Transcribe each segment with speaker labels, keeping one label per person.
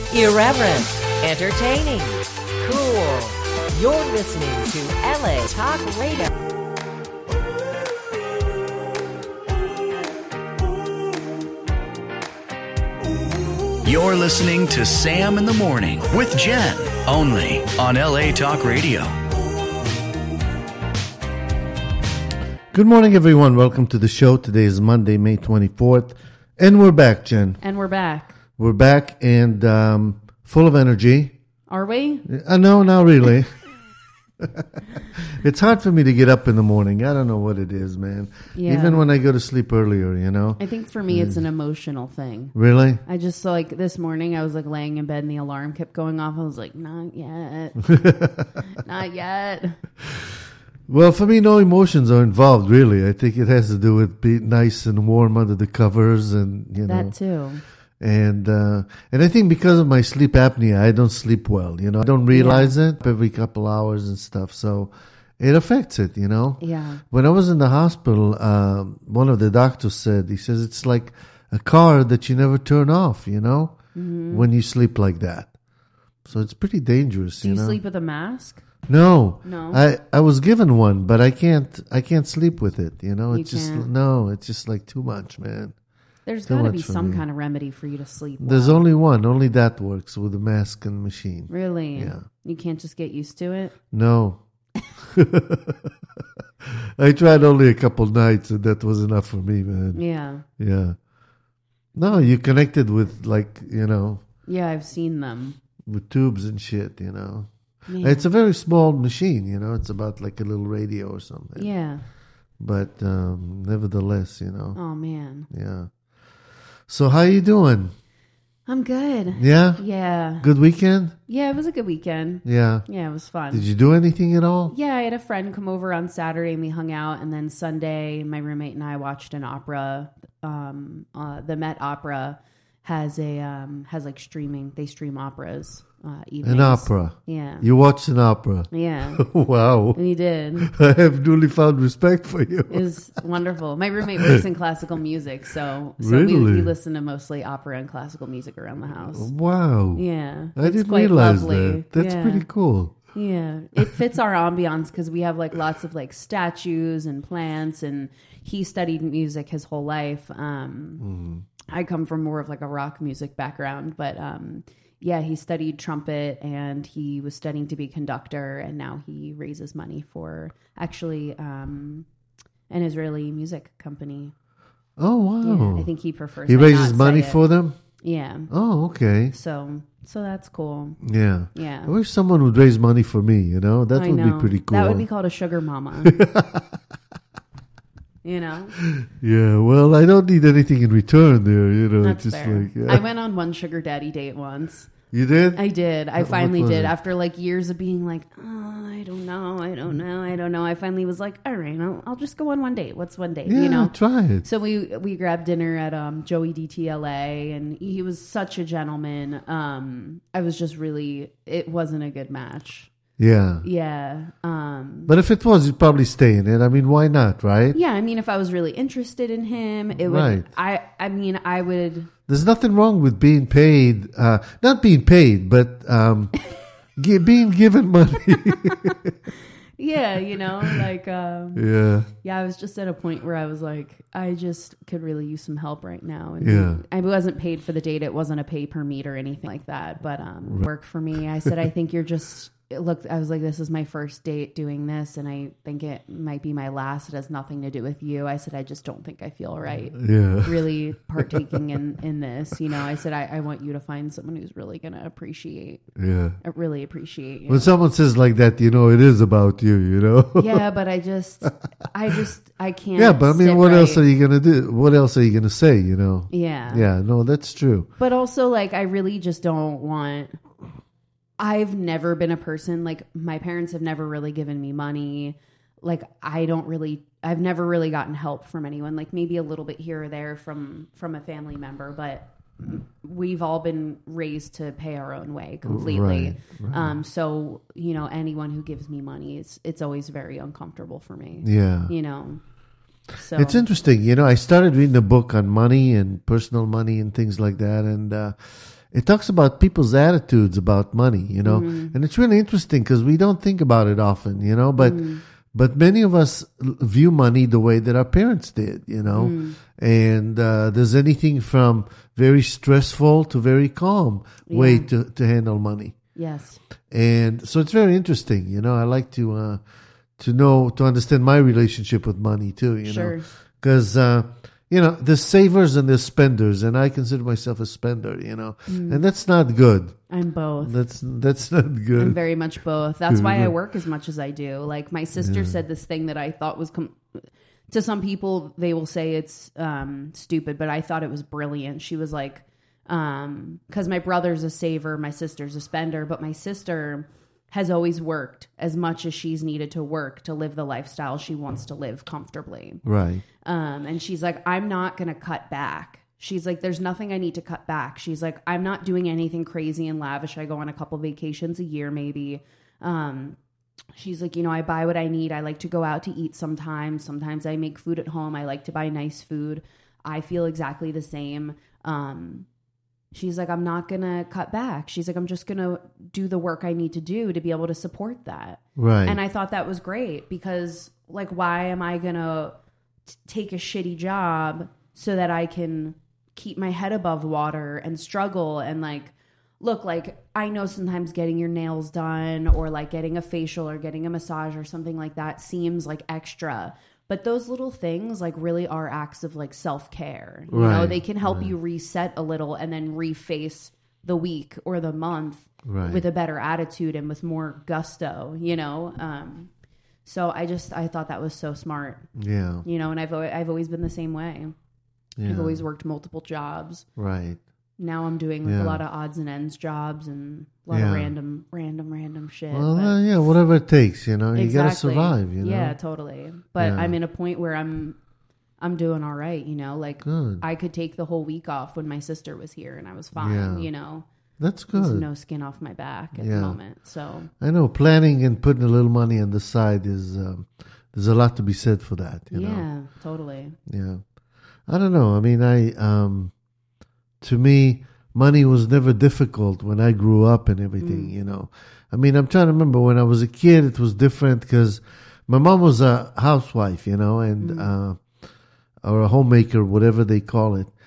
Speaker 1: Irreverent, entertaining, cool. You're listening to LA Talk Radio.
Speaker 2: You're listening to Sam in the Morning with Jen, only on LA Talk Radio.
Speaker 3: Good morning, everyone. Welcome to the show. Today is Monday, May 24th. And we're back, Jen.
Speaker 4: And we're back.
Speaker 3: We're back and full of energy.
Speaker 4: Are we?
Speaker 3: No, not really. It's hard for me to get up in the morning. I don't know what it is, man.
Speaker 4: Yeah.
Speaker 3: Even when I go to sleep earlier, you know.
Speaker 4: I think for me, it's an emotional thing.
Speaker 3: Really?
Speaker 4: I just, like, this morning, I was, like, laying in bed and the alarm kept going off. I was like, not yet. Not yet.
Speaker 3: Well, for me, no emotions are involved, really. I think it has to do with being nice and warm under the covers and, you know.
Speaker 4: That, too.
Speaker 3: And I think because of my sleep apnea, I don't sleep well, you know. I don't realize it every couple hours and stuff. So it affects it, you know.
Speaker 4: Yeah.
Speaker 3: When I was in the hospital, one of the doctors said, he says, it's like a car that you never turn off, you know, when you sleep like that. So it's pretty dangerous,
Speaker 4: Do
Speaker 3: you
Speaker 4: you
Speaker 3: know.
Speaker 4: sleep with a mask?
Speaker 3: No.
Speaker 4: No?
Speaker 3: I was given one, but I can't sleep with it, you know. It's
Speaker 4: can't?
Speaker 3: it's just like too much, man.
Speaker 4: There's
Speaker 3: Too
Speaker 4: got to
Speaker 3: much
Speaker 4: be
Speaker 3: for
Speaker 4: some
Speaker 3: me.
Speaker 4: kind of remedy for you to sleep
Speaker 3: There's
Speaker 4: well.
Speaker 3: only one. Only that works with the mask and machine.
Speaker 4: Really?
Speaker 3: Yeah.
Speaker 4: You can't just get used to it?
Speaker 3: No. I tried only a couple nights, and that was enough for me, man.
Speaker 4: Yeah.
Speaker 3: Yeah. No, you connected with, like, you know,
Speaker 4: Yeah, I've seen them.
Speaker 3: with tubes and shit, you know.
Speaker 4: Yeah.
Speaker 3: It's a very small machine, you know. It's about like a little radio or something.
Speaker 4: Yeah.
Speaker 3: But nevertheless, you know.
Speaker 4: Oh, man.
Speaker 3: Yeah. So how you doing?
Speaker 4: I'm good.
Speaker 3: Yeah?
Speaker 4: Yeah.
Speaker 3: Good weekend?
Speaker 4: Yeah, it was a good weekend.
Speaker 3: Yeah.
Speaker 4: Yeah, it was fun.
Speaker 3: Did you do anything at all?
Speaker 4: Yeah, I had a friend come over on Saturday and we hung out, and then Sunday my roommate and I watched an opera. The Met Opera has like streaming. They stream operas evenings.
Speaker 3: An opera.
Speaker 4: Yeah.
Speaker 3: You watched an opera.
Speaker 4: Yeah.
Speaker 3: Wow.
Speaker 4: We did.
Speaker 3: I have newly found respect for you.
Speaker 4: It was wonderful. My roommate works in classical music, so
Speaker 3: Really?
Speaker 4: we listen to mostly opera and classical music around the house.
Speaker 3: Wow.
Speaker 4: Yeah.
Speaker 3: I
Speaker 4: it's
Speaker 3: didn't
Speaker 4: quite
Speaker 3: realize
Speaker 4: lovely.
Speaker 3: that. That's
Speaker 4: Yeah.
Speaker 3: pretty cool.
Speaker 4: Yeah, it fits our ambiance because we have like lots of like statues and plants, and he studied music his whole life. I come from more of like a rock music background, but yeah, he studied trumpet and he was studying to be a conductor, and now he raises money for actually an Israeli music company.
Speaker 3: Oh, wow.
Speaker 4: Yeah, I think he prefers.
Speaker 3: He
Speaker 4: I
Speaker 3: raises
Speaker 4: not
Speaker 3: money
Speaker 4: say it.
Speaker 3: for them?
Speaker 4: Yeah.
Speaker 3: Oh, okay.
Speaker 4: So that's cool.
Speaker 3: Yeah.
Speaker 4: Yeah.
Speaker 3: I wish someone would raise money for me, you know? That
Speaker 4: I
Speaker 3: would
Speaker 4: know.
Speaker 3: be pretty cool.
Speaker 4: That would be called a sugar mama. You know?
Speaker 3: Yeah, well, I don't need anything in return there, you know.
Speaker 4: That's
Speaker 3: it's just
Speaker 4: fair.
Speaker 3: like, yeah.
Speaker 4: I went on one sugar daddy date once.
Speaker 3: You did?
Speaker 4: I did. I
Speaker 3: What
Speaker 4: finally
Speaker 3: was
Speaker 4: did.
Speaker 3: it?
Speaker 4: After like years of being like, oh, I don't know. I finally was like, all right, I'll just go on one date. What's one date?
Speaker 3: Yeah,
Speaker 4: You know?
Speaker 3: try it.
Speaker 4: So we grabbed dinner at Joey DTLA, and he was such a gentleman. I was just really, it wasn't a good match.
Speaker 3: Yeah.
Speaker 4: Yeah.
Speaker 3: But if it was, you'd probably stay in it. I mean, why not, right?
Speaker 4: Yeah, I mean, if I was really interested in him, it
Speaker 3: Right.
Speaker 4: would. I mean, I would.
Speaker 3: There's nothing wrong with being paid, not being paid, but being given money.
Speaker 4: Yeah, you know, like.
Speaker 3: Yeah.
Speaker 4: Yeah, I was just at a point where I was like, I just could really use some help right now. And
Speaker 3: Yeah.
Speaker 4: I wasn't paid for the date. It wasn't a pay per meet or anything like that, but worked for me. I said, I think you're just. I was like, this is my first date doing this, and I think it might be my last. It has nothing to do with you. I said, I just don't think I feel right
Speaker 3: Yeah.
Speaker 4: really partaking in this. You know, I said, I want you to find someone who's really going to
Speaker 3: Yeah.
Speaker 4: really appreciate you.
Speaker 3: When someone says like that, you know, it is about you, you know?
Speaker 4: Yeah, but I can't.
Speaker 3: Yeah, but I mean,
Speaker 4: sit
Speaker 3: what else
Speaker 4: right.
Speaker 3: are you going to do? What else are you going to say, you know?
Speaker 4: Yeah.
Speaker 3: Yeah, no, that's true.
Speaker 4: But also, like, I really just don't want. I've never been a person, like, my parents have never really given me money. Like, I've never really gotten help from anyone, like maybe a little bit here or there from a family member, but we've all been raised to pay our own way completely.
Speaker 3: Right.
Speaker 4: So, you know, anyone who gives me money, it's always very uncomfortable for me.
Speaker 3: Yeah.
Speaker 4: You know? So
Speaker 3: It's interesting. You know, I started reading a book on money and personal money and things like that. And it talks about people's attitudes about money, you know. And it's really interesting because we don't think about it often, you know. But many of us view money the way that our parents did, you know. And there's anything from very stressful to very calm way to handle money.
Speaker 4: Yes.
Speaker 3: And so it's very interesting, you know. I like to understand my relationship with money too, you know, because you know, there's savers and there's spenders, and I consider myself a spender, you know, and that's not good.
Speaker 4: I'm both.
Speaker 3: That's not good.
Speaker 4: I'm very much both. That's why I work as much as I do. Like my sister said this thing that I thought was to some people they will say it's stupid, but I thought it was brilliant. She was like, because my brother's a saver, my sister's a spender, but my sister has always worked as much as she's needed to work to live the lifestyle she wants to live comfortably.
Speaker 3: Right.
Speaker 4: And she's like, I'm not going to cut back. She's like, there's nothing I need to cut back. She's like, I'm not doing anything crazy and lavish. I go on a couple vacations a year, maybe. She's like, you know, I buy what I need. I like to go out to eat sometimes. Sometimes I make food at home. I like to buy nice food. I feel exactly the same. She's like, I'm not going to cut back. She's like, I'm just going to do the work I need to do to be able to support that.
Speaker 3: Right.
Speaker 4: And I thought that was great because, like, why am I going to take a shitty job so that I can keep my head above water and struggle and, like, look, like, I know sometimes getting your nails done or, like, getting a facial or getting a massage or something like that seems like extra. But those little things, like, really are acts of, like, self-care. You know, they can help you reset a little and then reface the week or the month with a better attitude and with more gusto, you know? So I thought that was so smart.
Speaker 3: Yeah.
Speaker 4: You know, and I've always been the same way.
Speaker 3: Yeah.
Speaker 4: I've always worked multiple jobs.
Speaker 3: Right.
Speaker 4: Now I'm doing like a lot of odds and ends jobs and a lot of random shit.
Speaker 3: Well, yeah, whatever it takes, you know. You got to survive, you know.
Speaker 4: Yeah, totally. But I'm in a point where I'm doing all right, you know. Like,
Speaker 3: good.
Speaker 4: I could take the whole week off when my sister was here and I was fine, you know.
Speaker 3: That's good.
Speaker 4: There's no skin off my back at the moment. So
Speaker 3: I know planning and putting a little money on the side is there's a lot to be said for that, you know.
Speaker 4: Yeah, totally.
Speaker 3: Yeah. I don't know. I mean, to me, money was never difficult when I grew up and everything, you know. I mean, I'm trying to remember when I was a kid, it was different because my mom was a housewife, you know, and or a homemaker, whatever they call it.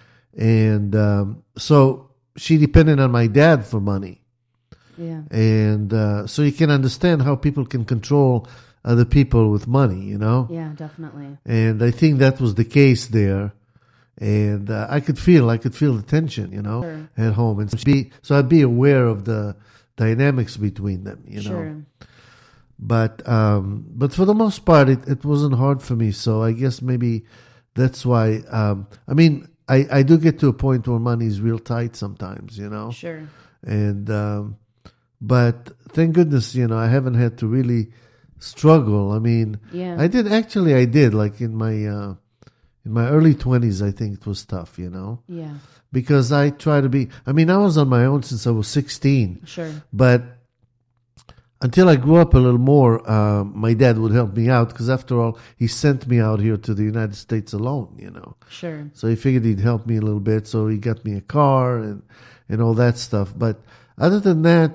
Speaker 3: And so she depended on my dad for money.
Speaker 4: Yeah.
Speaker 3: And so you can understand how people can control other people with money, you know.
Speaker 4: Yeah, definitely.
Speaker 3: And I think that was the case there. And I could feel the tension, you know, at home, and so I'd be aware of the dynamics between them, you know. But for the most part, it wasn't hard for me. So I guess maybe that's why. I mean, I do get to a point where money is real tight sometimes, you know.
Speaker 4: Sure.
Speaker 3: And but thank goodness, you know, I haven't had to really struggle. I mean, I did like in my early 20s, I think it was tough, you know?
Speaker 4: Yeah.
Speaker 3: Because I try to be, I mean, I was on my own since I was 16.
Speaker 4: Sure.
Speaker 3: But until I grew up a little more, my dad would help me out because after all, he sent me out here to the United States alone, you know?
Speaker 4: Sure.
Speaker 3: So he figured he'd help me a little bit. So he got me a car and all that stuff. But other than that,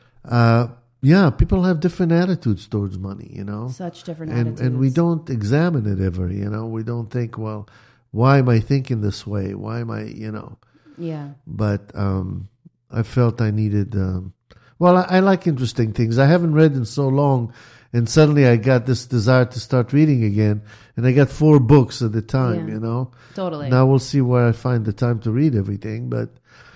Speaker 3: people have different attitudes towards money, you know.
Speaker 4: Such different attitudes.
Speaker 3: And we don't examine it ever, you know. We don't think, well, why am I thinking this way? Why am I, you know.
Speaker 4: Yeah.
Speaker 3: But I felt I needed, I like interesting things. I haven't read in so long, and suddenly I got this desire to start reading again. And I got 4 books at the time, you know.
Speaker 4: Totally.
Speaker 3: Now we'll see where I find the time to read everything. But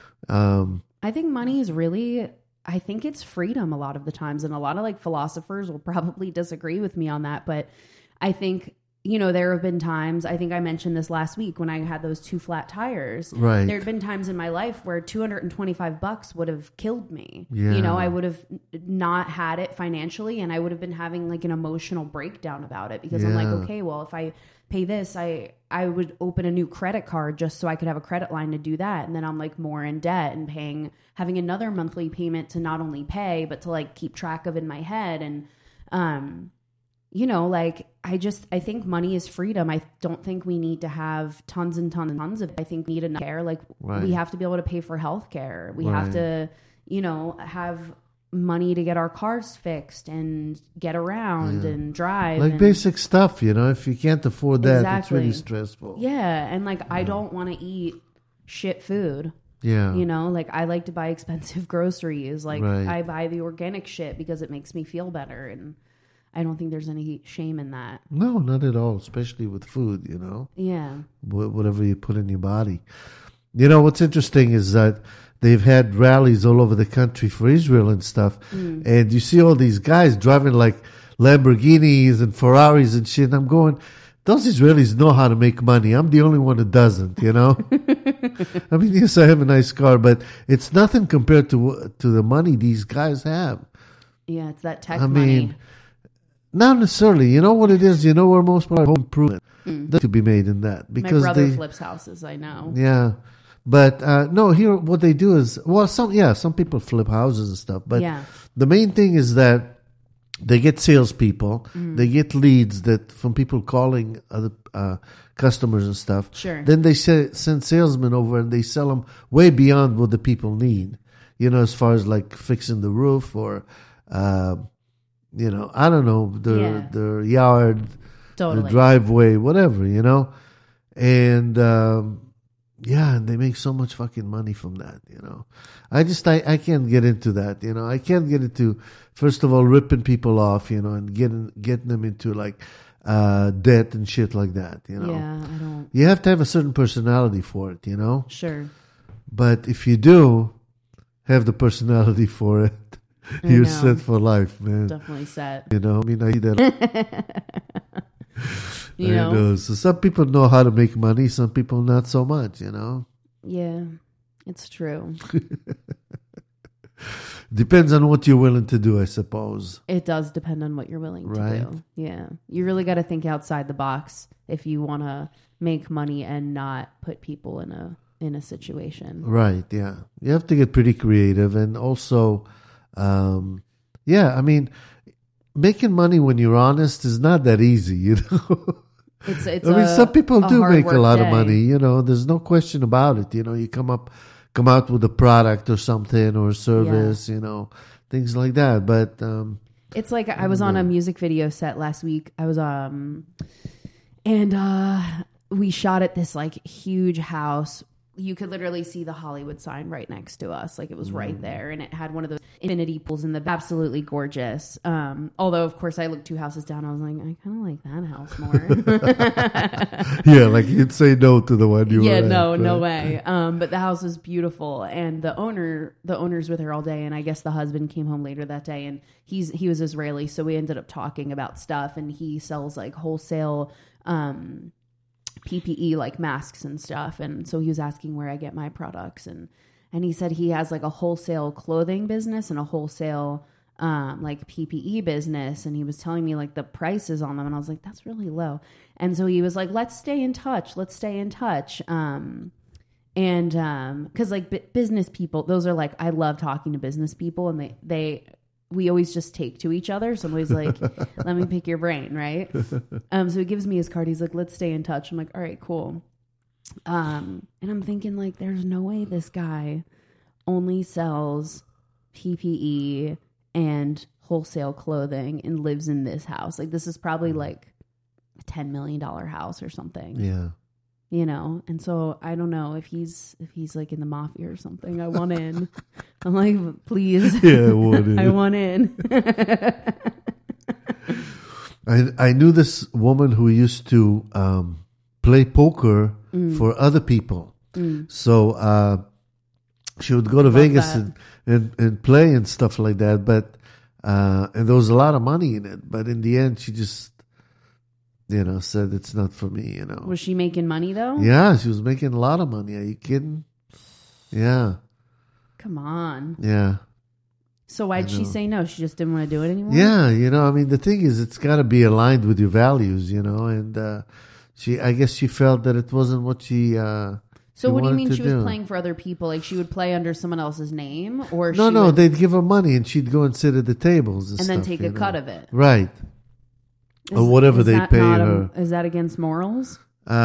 Speaker 4: I think money is really... I think it's freedom a lot of the times. And a lot of like philosophers will probably disagree with me on that. But I think, you know, there have been times, I think I mentioned this last week when I had those 2 flat tires.
Speaker 3: Right.
Speaker 4: There have been times in my life where $225 would have killed me.
Speaker 3: Yeah.
Speaker 4: You know, I would have not had it financially and I would have been having like an emotional breakdown about it because I'm like, okay, well, if I pay this, I would open a new credit card just so I could have a credit line to do that. And then I'm like more in debt and having another monthly payment to not only pay, but to like keep track of in my head. And, like I think money is freedom. I don't think we need to have tons and tons and tons of it. I think we need enough care. Like we have to be able to pay for health care. We have to, have money to get our cars fixed and get around and drive.
Speaker 3: Like basic stuff, if you can't afford that,
Speaker 4: Exactly.
Speaker 3: it's really stressful.
Speaker 4: Yeah. And like, I don't want to eat shit food.
Speaker 3: Yeah.
Speaker 4: Like I like to buy expensive groceries. Like
Speaker 3: Right.
Speaker 4: I buy the organic shit because it makes me feel better. And I don't think there's any shame in that.
Speaker 3: No, not at all, especially with food,
Speaker 4: Yeah.
Speaker 3: whatever you put in your body. What's interesting is that they've had rallies all over the country for Israel and stuff. And you see all these guys driving like Lamborghinis and Ferraris and shit. And I'm going, those Israelis know how to make money. I'm the only one who doesn't, I mean, yes, I have a nice car, but it's nothing compared to the money these guys have.
Speaker 4: Yeah. It's that tech
Speaker 3: I
Speaker 4: money.
Speaker 3: mean, not necessarily. You know what it is? Where most of our home improvement to be made in that.
Speaker 4: My
Speaker 3: Because
Speaker 4: brother flips houses, I know.
Speaker 3: Yeah. But no, here what they do is, some people flip houses and stuff. But the main thing is that they get salespeople, they get leads from people calling other customers and stuff.
Speaker 4: Sure.
Speaker 3: Then they send salesmen over and they sell them way beyond what the people need. As far as like fixing the roof or, I don't know, their yard,
Speaker 4: Totally.
Speaker 3: the driveway, whatever, and. And they make so much fucking money from that, I can't get into that, I can't get into, first of all, ripping people off, and getting them into like debt and shit like that,
Speaker 4: Yeah, I don't.
Speaker 3: You have to have a certain personality for it,
Speaker 4: Sure.
Speaker 3: But if you do have the personality for it, you're set for life, man.
Speaker 4: Definitely set.
Speaker 3: I mean, I see that. I know. So some people know how to make money, some people not so much,
Speaker 4: Yeah, it's true.
Speaker 3: Depends on what you're willing to do, I suppose.
Speaker 4: It does depend on what you're willing to do. Yeah. You really got to think outside the box if you want to make money and not put people in a situation.
Speaker 3: Right, yeah. You have to get pretty creative, and also I mean, making money when you're honest is not that easy,
Speaker 4: It's
Speaker 3: I mean, some people do make a lot of
Speaker 4: day.
Speaker 3: money, there's no question about it. You come out with a product or something or a service, things like that. But
Speaker 4: it's like I was on a music video set last week. I was we shot at this like huge house. You could literally see the Hollywood sign right next to us. Like it was right there. And it had one of those infinity pools in the absolutely gorgeous. Although of course I looked 2 houses down. I was like, I kind of like that house more.
Speaker 3: Yeah, like you'd say no to the one you were at,
Speaker 4: no
Speaker 3: right?
Speaker 4: way. But the house was beautiful. And the owner's with her all day. And I guess the husband came home later that day and he was Israeli. So we ended up talking about stuff, and he sells like wholesale, PPE, like masks and stuff. And so he was asking where I get my products, and he said he has like a wholesale clothing business and a wholesale like PPE business, and he was telling me like the prices on them, and I was like, that's really low. And so he was like, let's stay in touch because like business people, those are like, I love talking to business people, and we always just take to each other. So I'm always like, let me pick your brain, right? So he gives me his card. He's like, let's stay in touch. I'm like, all right, cool. And I'm thinking like, there's no way this guy only sells PPE and wholesale clothing and lives in this house. Like this is probably like a $10 million house or something.
Speaker 3: Yeah.
Speaker 4: And so I don't know if he's like in the mafia or something. I want in. I'm like, please.
Speaker 3: Yeah, I
Speaker 4: want in.
Speaker 3: I knew this woman who used to play poker for other people. So she would go to Vegas and play and stuff like that. But and there was a lot of money in it. But in the end, she just said it's not for me.
Speaker 4: Was she making money though?
Speaker 3: Yeah, she was making a lot of money. Are you kidding? Yeah.
Speaker 4: Come on.
Speaker 3: Yeah.
Speaker 4: So why'd she say no? She just didn't want to do it anymore?
Speaker 3: Yeah, I mean, the thing is, it's got to be aligned with your values, and I guess she felt that it wasn't what she
Speaker 4: So what do you mean she was
Speaker 3: do.
Speaker 4: playing for other people? Like she would play under someone else's name? Or
Speaker 3: No, they'd give her money and she'd go and sit at the tables and
Speaker 4: then
Speaker 3: stuff,
Speaker 4: take a cut of it.
Speaker 3: Right. or whatever
Speaker 4: Is
Speaker 3: they
Speaker 4: that
Speaker 3: pay
Speaker 4: not
Speaker 3: her.
Speaker 4: is that against morals?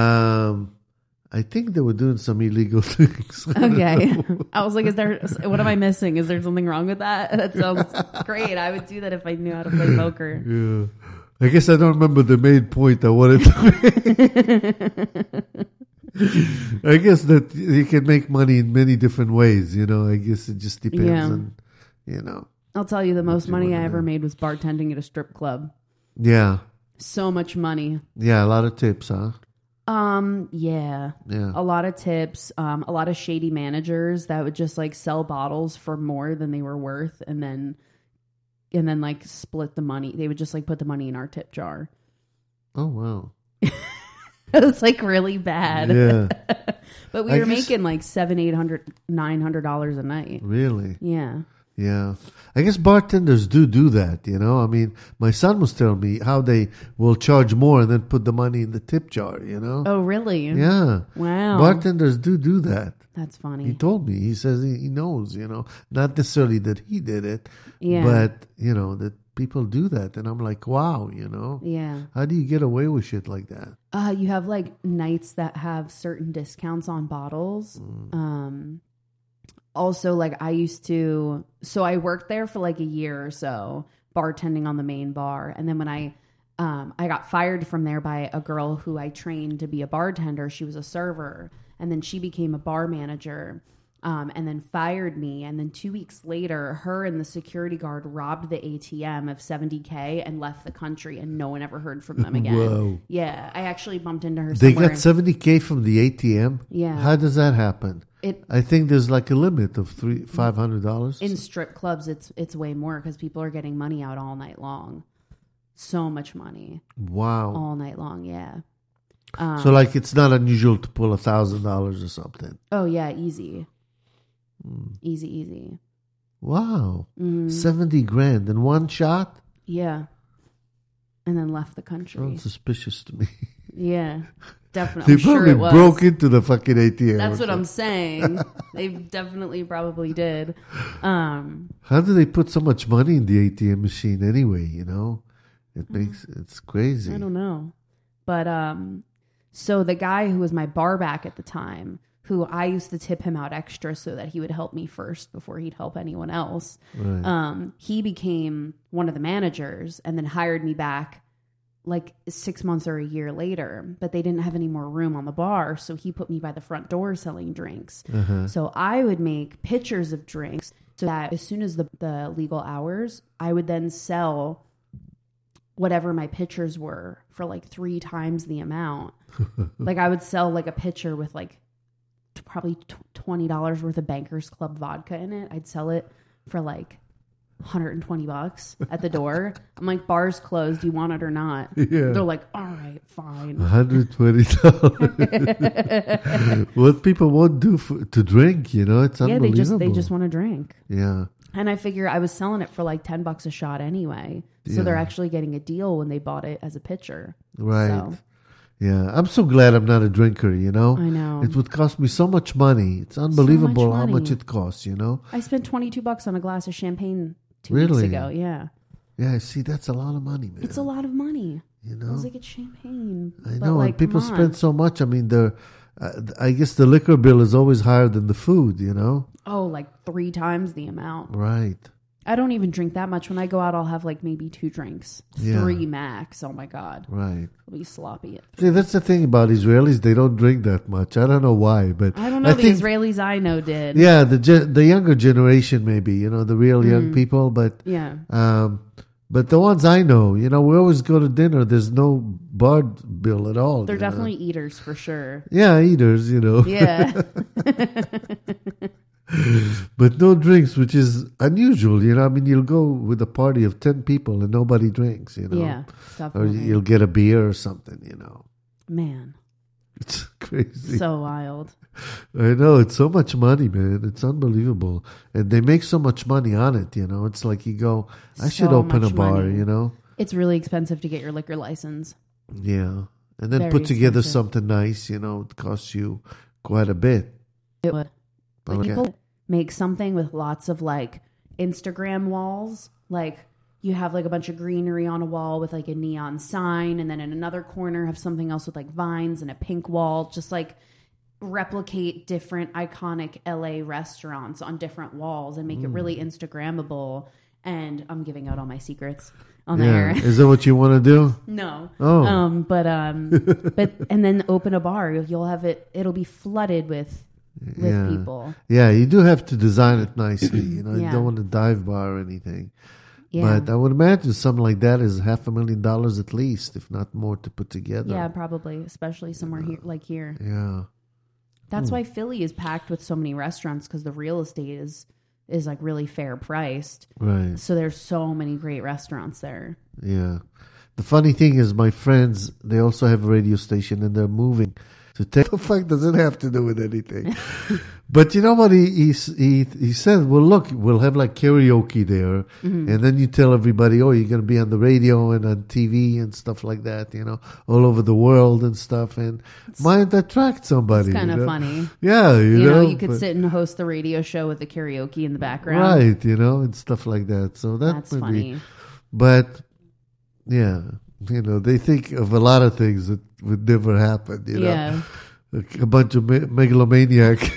Speaker 3: I think they were doing some illegal things.
Speaker 4: Okay. I was like, what am I missing? Is there something wrong with that? That sounds great. I would do that if I knew how to play poker.
Speaker 3: Yeah. I guess I don't remember the main point I wanted to make. I guess that you can make money in many different ways, you know. I guess it just depends
Speaker 4: Yeah.
Speaker 3: on, you know.
Speaker 4: I'll tell you, the most
Speaker 3: you
Speaker 4: money
Speaker 3: wanna
Speaker 4: I ever
Speaker 3: do.
Speaker 4: made was bartending at a strip club.
Speaker 3: Yeah.
Speaker 4: So much money.
Speaker 3: Yeah, a lot of tips, huh?
Speaker 4: Yeah.
Speaker 3: Yeah.
Speaker 4: A lot of tips, a lot of shady managers that would just like sell bottles for more than they were worth and then like split the money. They would just like put the money in our tip jar.
Speaker 3: Oh, wow.
Speaker 4: It was like really bad.
Speaker 3: Yeah.
Speaker 4: But we
Speaker 3: I
Speaker 4: were
Speaker 3: guess-
Speaker 4: making like $700, $800, $900 a night.
Speaker 3: Really?
Speaker 4: Yeah.
Speaker 3: Yeah. I guess bartenders do that, you know. I mean, my son was telling me how they will charge more and then put the money in the tip jar, you know.
Speaker 4: Oh, really?
Speaker 3: Yeah.
Speaker 4: Wow.
Speaker 3: Bartenders do that.
Speaker 4: That's
Speaker 3: He
Speaker 4: funny.
Speaker 3: told me. He says he knows, you know. Not necessarily that he did it,
Speaker 4: Yeah.
Speaker 3: but, you know, that people do that. And I'm like, wow, you know.
Speaker 4: Yeah.
Speaker 3: How do you get away with shit like that?
Speaker 4: You have like nights that have certain discounts on bottles. Also, like so I worked there for like a year or so, bartending on the main bar. And then when I got fired from there by a girl who I trained to be a bartender, she was a server. And then she became a bar manager. And then fired me. And then 2 weeks later, her and the security guard robbed the ATM of $70K and left the country, and no one ever heard from them again.
Speaker 3: Whoa.
Speaker 4: Yeah, I actually bumped into her
Speaker 3: They
Speaker 4: somewhere.
Speaker 3: got $70K from the ATM?
Speaker 4: Yeah.
Speaker 3: How does that happen?
Speaker 4: It
Speaker 3: I think there's like a limit of $500.
Speaker 4: in strip clubs, it's way more because people are getting money out all night long. So much money
Speaker 3: Wow.
Speaker 4: all night long. Yeah.
Speaker 3: So like it's not unusual to pull $1,000 or something.
Speaker 4: Oh yeah, easy. Easy.
Speaker 3: Wow.
Speaker 4: Mm-hmm.
Speaker 3: 70 grand in one shot?
Speaker 4: Yeah. And then left the country.
Speaker 3: Sounds suspicious to me.
Speaker 4: Yeah, definitely.
Speaker 3: They
Speaker 4: I'm sure
Speaker 3: probably
Speaker 4: it was.
Speaker 3: broke into the fucking ATM.
Speaker 4: That's
Speaker 3: or
Speaker 4: what I'm
Speaker 3: something.
Speaker 4: saying. They definitely probably did.
Speaker 3: How do they put so much money in the ATM machine anyway, you know? It's crazy.
Speaker 4: I don't know. But so the guy who was my bar back at the time, who I used to tip him out extra so that he would help me first before he'd help anyone else.
Speaker 3: Right.
Speaker 4: He became one of the managers and then hired me back like 6 months or a year later, but they didn't have any more room on the bar. So he put me by the front door selling drinks. So I would make pitchers of drinks so that as soon as the legal hours, I would then sell whatever my pitchers were for like 3 times the amount. Like I would sell like a pitcher with like probably $20 worth of Bankers Club vodka in it. I'd sell it for like $120 at the door. I'm like, bar's closed. Do you want it or not?
Speaker 3: Yeah.
Speaker 4: They're like, all right, fine.
Speaker 3: $120. What people won't do to drink, you know? It's
Speaker 4: Yeah,
Speaker 3: unbelievable.
Speaker 4: they just want to drink.
Speaker 3: Yeah.
Speaker 4: And I figure I was selling it for like $10 a shot anyway. So
Speaker 3: Yeah.
Speaker 4: they're actually getting a deal when they bought it as a pitcher.
Speaker 3: Right.
Speaker 4: So,
Speaker 3: Yeah. I'm so glad I'm not a drinker, you know?
Speaker 4: I know.
Speaker 3: It would cost me so much money. It's unbelievable how
Speaker 4: money.
Speaker 3: much it costs, you know?
Speaker 4: I spent $22 on a glass of champagne 2
Speaker 3: Really?
Speaker 4: weeks ago. Yeah.
Speaker 3: Yeah, see, that's a lot of money, man.
Speaker 4: It's a lot of money.
Speaker 3: You
Speaker 4: I
Speaker 3: know?
Speaker 4: was like, it's champagne.
Speaker 3: I
Speaker 4: But,
Speaker 3: know,
Speaker 4: like,
Speaker 3: and people
Speaker 4: come on.
Speaker 3: spend so much. I mean, I guess the liquor bill is always higher than the food, you know?
Speaker 4: Oh, like 3 times the amount.
Speaker 3: Right.
Speaker 4: I don't even drink that much. When I go out, I'll have like maybe 2 drinks.
Speaker 3: Yeah.
Speaker 4: 3 max. Oh my God.
Speaker 3: Right.
Speaker 4: I'll be sloppy.
Speaker 3: See, that's the thing about Israelis. They don't drink that much. I don't know why, but
Speaker 4: I don't know. The
Speaker 3: think,
Speaker 4: Israelis I know did.
Speaker 3: Yeah, the younger generation, maybe, you know, the real young people, but
Speaker 4: Yeah.
Speaker 3: but the ones I know, you know, we always go to dinner. There's no bar bill at all.
Speaker 4: They're
Speaker 3: you know?
Speaker 4: definitely eaters for sure.
Speaker 3: Yeah, eaters, you know.
Speaker 4: Yeah.
Speaker 3: But no drinks, which is unusual, you know. I mean, you'll go with a party of 10 people and nobody drinks, you know.
Speaker 4: Yeah.
Speaker 3: Or
Speaker 4: Definitely.
Speaker 3: you'll get a beer or something, you know.
Speaker 4: Man.
Speaker 3: It's crazy.
Speaker 4: So wild.
Speaker 3: I know, it's so much money, man. It's unbelievable. And they make so much money on it, you know. It's like you go, I should
Speaker 4: So
Speaker 3: open a
Speaker 4: much
Speaker 3: bar,
Speaker 4: money.
Speaker 3: you know.
Speaker 4: It's really expensive to get your liquor license.
Speaker 3: Yeah. And then
Speaker 4: Very
Speaker 3: put together
Speaker 4: expensive.
Speaker 3: something nice, you know. It costs you quite a bit.
Speaker 4: It would. Like
Speaker 3: Okay.
Speaker 4: people make something with lots of like Instagram walls, like you have like a bunch of greenery on a wall with like a neon sign, and then in another corner have something else with like vines and a pink wall. Just like replicate different iconic LA restaurants on different walls and make it really Instagrammable. And I'm giving out all my secrets on there.
Speaker 3: Is that what you want to do?
Speaker 4: No.
Speaker 3: Oh.
Speaker 4: But and then open a bar. You'll have it'll be flooded with people.
Speaker 3: Yeah, you do have to design it nicely. You know, you
Speaker 4: Yeah.
Speaker 3: don't want a dive bar or anything.
Speaker 4: Yeah.
Speaker 3: But I would imagine something like that is $500,000 at least, if not more, to put together.
Speaker 4: Yeah, probably, especially somewhere here like here.
Speaker 3: Yeah.
Speaker 4: That's why Philly is packed with so many restaurants, because the real estate is like really fair priced.
Speaker 3: Right.
Speaker 4: So there's so many great restaurants there.
Speaker 3: Yeah. The funny thing is, my friends, they also have a radio station and they're moving to take. The fuck does it have to do with anything? But you know what he said? Well, look, we'll have like karaoke there, and then you tell everybody, oh, you're going to be on the radio and on TV and stuff like that, you know, all over the world and stuff, and might attract somebody.
Speaker 4: It's kind
Speaker 3: you
Speaker 4: of
Speaker 3: know?
Speaker 4: funny.
Speaker 3: Yeah,
Speaker 4: You know, you
Speaker 3: but-
Speaker 4: could sit and host the radio show with the karaoke in the background.
Speaker 3: right, you know, and stuff like that. So
Speaker 4: That's
Speaker 3: would
Speaker 4: funny.
Speaker 3: be, but yeah, you know, they think of a lot of things that would never happen. You know,
Speaker 4: Yeah.
Speaker 3: like a bunch of megalomaniac.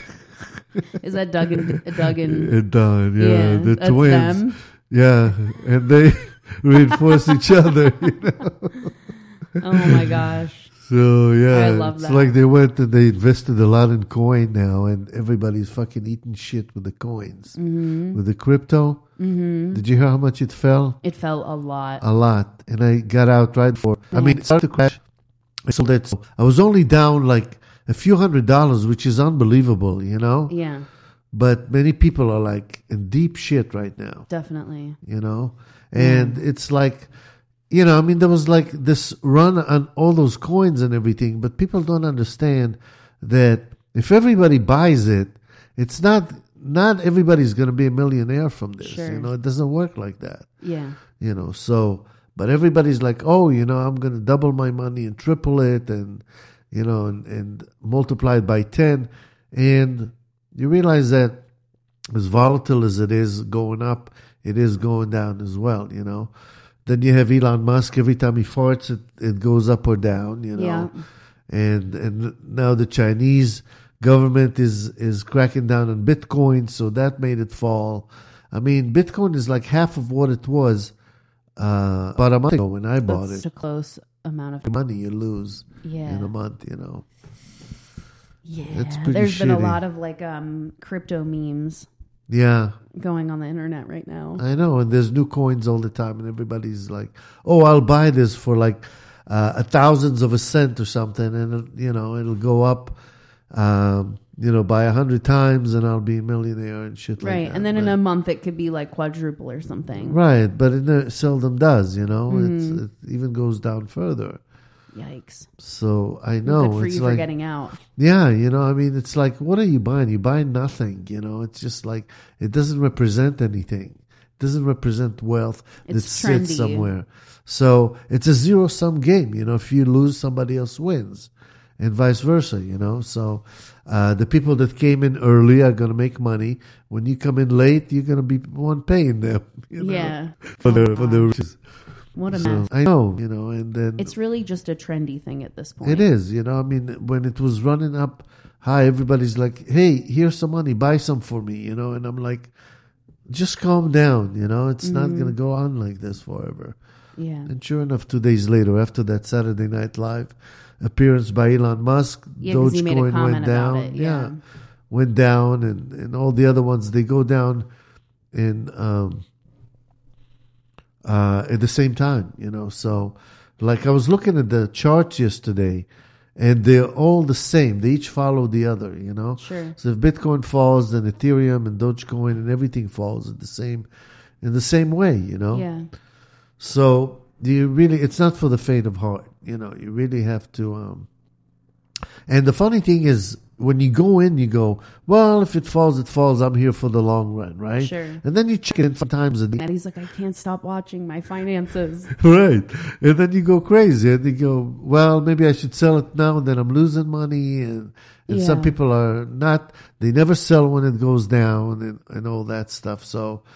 Speaker 4: Is that Doug and
Speaker 3: And Don, yeah, the
Speaker 4: that's
Speaker 3: twins,
Speaker 4: them.
Speaker 3: yeah, and they reinforce each other. You know?
Speaker 4: Oh my gosh.
Speaker 3: So yeah,
Speaker 4: I love
Speaker 3: it's
Speaker 4: that.
Speaker 3: like they went and they invested a lot in coin now, and everybody's fucking eating shit with the coins, with the crypto. Mm-hmm. Did you hear how much it fell?
Speaker 4: It fell a lot.
Speaker 3: A lot, and I got out right before. I mean, it started to crash. I sold it. So I was only down like a few $100s, which is unbelievable, you know.
Speaker 4: Yeah,
Speaker 3: But many people are like in deep shit right now,
Speaker 4: definitely.
Speaker 3: you know? And it's like, you know, I mean, there was like this run on all those coins and everything, but people don't understand that if everybody buys it, it's not everybody's going to be a millionaire from this.
Speaker 4: Sure.
Speaker 3: You know, it doesn't work like that,
Speaker 4: Yeah.
Speaker 3: you know? So, but everybody's like, oh, you know, I'm going to double my money and triple it and, you know, and multiply it by 10. And you realize that as volatile as it is going up, it is going down as well, you know. Then you have Elon Musk. Every time he farts, it goes up or down, you know.
Speaker 4: Yeah.
Speaker 3: And now the Chinese government is cracking down on Bitcoin, so that made it fall. I mean, Bitcoin is like half of what it was about a month ago when I bought
Speaker 4: That's
Speaker 3: it.
Speaker 4: a close amount of
Speaker 3: Money you lose
Speaker 4: Yeah.
Speaker 3: in a month, you know.
Speaker 4: Yeah.
Speaker 3: It's pretty
Speaker 4: There's been a
Speaker 3: shitty.
Speaker 4: lot of like crypto memes
Speaker 3: Yeah,
Speaker 4: going on the internet right now.
Speaker 3: I know. And there's new coins all the time, and everybody's like, "Oh, I'll buy this for like a thousandth of a cent or something," and you know, it'll go up, you know, by 100 times, and I'll be a millionaire and shit like
Speaker 4: Right.
Speaker 3: that.
Speaker 4: And then in
Speaker 3: But-
Speaker 4: a month it could be like quadruple or something.
Speaker 3: right, but it seldom does. You know,
Speaker 4: Mm-hmm.
Speaker 3: it even goes down further.
Speaker 4: Yikes.
Speaker 3: So I know
Speaker 4: Good for
Speaker 3: it's
Speaker 4: you
Speaker 3: like,
Speaker 4: for getting out.
Speaker 3: yeah, you know, I mean, it's like, what are you buying? You buy nothing, you know. It's just like, it doesn't represent anything. It doesn't represent wealth that
Speaker 4: It's
Speaker 3: sits
Speaker 4: trendy.
Speaker 3: somewhere. So it's a zero-sum game, you know. If you lose, somebody else wins, and vice versa, you know. So the people that came in early are going to make money. When you come in late, you're going to be one paying them, you know,
Speaker 4: Yeah.
Speaker 3: for the riches.
Speaker 4: What a
Speaker 3: So
Speaker 4: mess.
Speaker 3: I know, you know, and then
Speaker 4: It's really just a trendy thing at this point.
Speaker 3: it is, you know. I mean, when it was running up high, everybody's like, "Hey, here's some money, buy some for me," you know. And I'm like, "Just calm down, you know. It's not going to go on like this forever."
Speaker 4: Yeah.
Speaker 3: And sure enough, 2 days later, after that Saturday Night Live appearance by Elon Musk,
Speaker 4: Yeah, 'cause he made a
Speaker 3: Dogecoin
Speaker 4: comment
Speaker 3: went
Speaker 4: about
Speaker 3: down.
Speaker 4: it, yeah.
Speaker 3: Went down, and all the other ones, they go down in at the same time, you know. So, like, I was looking at the charts yesterday, and they're all the same. They each follow the other, you know.
Speaker 4: Sure.
Speaker 3: So if Bitcoin falls, then Ethereum and Dogecoin and everything falls in the same way, you know.
Speaker 4: Yeah.
Speaker 3: So it's not for the faint of heart, you know. You really have to. And the funny thing is, when you go in, you go, well, if it falls, it falls. I'm here for the long run, right?
Speaker 4: Sure.
Speaker 3: And then you check it in 5 times a day.
Speaker 4: And he's like, I can't stop watching my finances.
Speaker 3: Right. And then you go crazy and you go, well, maybe I should sell it now and then I'm losing money. And some
Speaker 4: Yeah.
Speaker 3: people are not, they never sell when it goes down and all that stuff. So,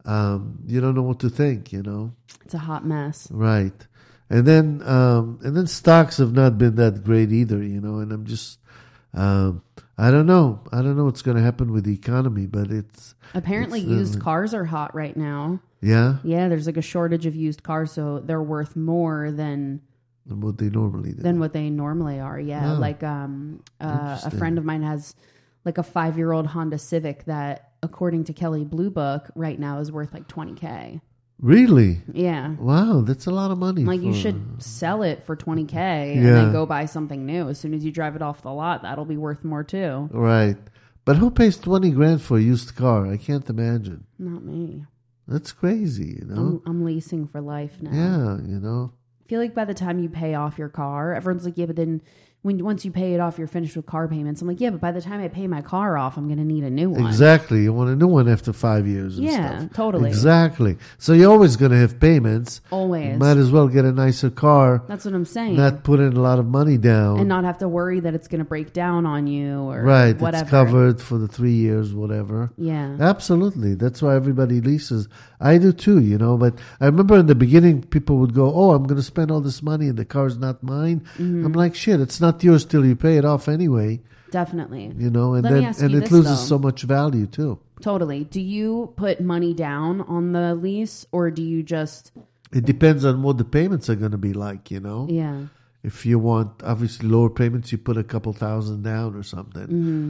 Speaker 3: you don't know what to think, you know.
Speaker 4: It's a hot mess.
Speaker 3: Right. And then stocks have not been that great either, you know, and I'm just I don't know. I don't know what's going to happen with the economy, but
Speaker 4: Apparently used cars are hot right now.
Speaker 3: Yeah?
Speaker 4: Yeah, there's like a shortage of used cars, so they're worth more than
Speaker 3: what they normally do.
Speaker 4: Than what they normally are. Yeah,
Speaker 3: Oh,
Speaker 4: like a friend of mine has like a 5-year-old Honda Civic that, according to Kelley Blue Book, right now is worth like $20,000.
Speaker 3: Really?
Speaker 4: Yeah.
Speaker 3: Wow, that's a lot of money.
Speaker 4: Like, you should sell it for $20,000 and
Speaker 3: Yeah.
Speaker 4: then go buy something new. As soon as you drive it off the lot, that'll be worth more too.
Speaker 3: Right. But who pays 20 grand for a used car? I can't imagine.
Speaker 4: Not me.
Speaker 3: That's crazy, you know?
Speaker 4: I'm leasing for life now.
Speaker 3: Yeah, you know?
Speaker 4: I feel like by the time you pay off your car, everyone's like, yeah, but then once you pay it off, you're finished with car payments. I'm like, yeah, but by the time I pay my car off, I'm going to need a new one.
Speaker 3: Exactly. You want a new one after 5 years and
Speaker 4: Yeah,
Speaker 3: stuff.
Speaker 4: totally.
Speaker 3: Exactly. So you're always going to have payments.
Speaker 4: Always.
Speaker 3: You might as well get a nicer car,
Speaker 4: That's what I'm saying.
Speaker 3: not put in a lot of money down.
Speaker 4: And not have to worry that it's going to break down on you or
Speaker 3: Right.
Speaker 4: whatever.
Speaker 3: It's covered for the 3 years, whatever.
Speaker 4: Yeah.
Speaker 3: Absolutely. That's why everybody leases. I do too, you know. But I remember in the beginning, people would go, oh, I'm going to spend all this money and the car's not mine.
Speaker 4: Mm-hmm.
Speaker 3: I'm like, shit, it's not yours till you pay it off anyway,
Speaker 4: Definitely.
Speaker 3: you know. And
Speaker 4: Let me
Speaker 3: then
Speaker 4: ask
Speaker 3: and
Speaker 4: you
Speaker 3: it
Speaker 4: this,
Speaker 3: loses
Speaker 4: though.
Speaker 3: so much value too.
Speaker 4: Totally. Do you put money down on the lease or do you just,
Speaker 3: It depends on what the payments are going to be like, you know.
Speaker 4: yeah.
Speaker 3: If you want, obviously, lower payments, you put a couple thousand down or something.
Speaker 4: Mm-hmm.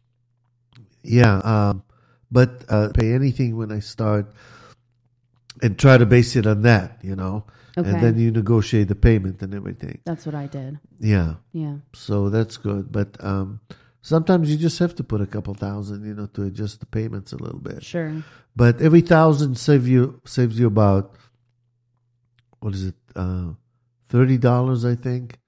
Speaker 3: Yeah, but pay anything when I start and try to base it on that, you know.
Speaker 4: Okay.
Speaker 3: And then you negotiate the payment and everything.
Speaker 4: That's what I did.
Speaker 3: Yeah,
Speaker 4: Yeah.
Speaker 3: so that's good. But sometimes you just have to put a couple thousand, you know, to adjust the payments a little bit.
Speaker 4: Sure.
Speaker 3: But every $1,000 saves you about, what is it, $30, I think,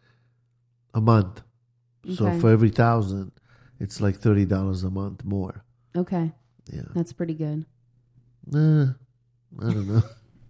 Speaker 3: a month. So
Speaker 4: Okay.
Speaker 3: for every $1,000, it's like $30 a month more.
Speaker 4: Okay.
Speaker 3: Yeah.
Speaker 4: That's pretty good.
Speaker 3: I don't know.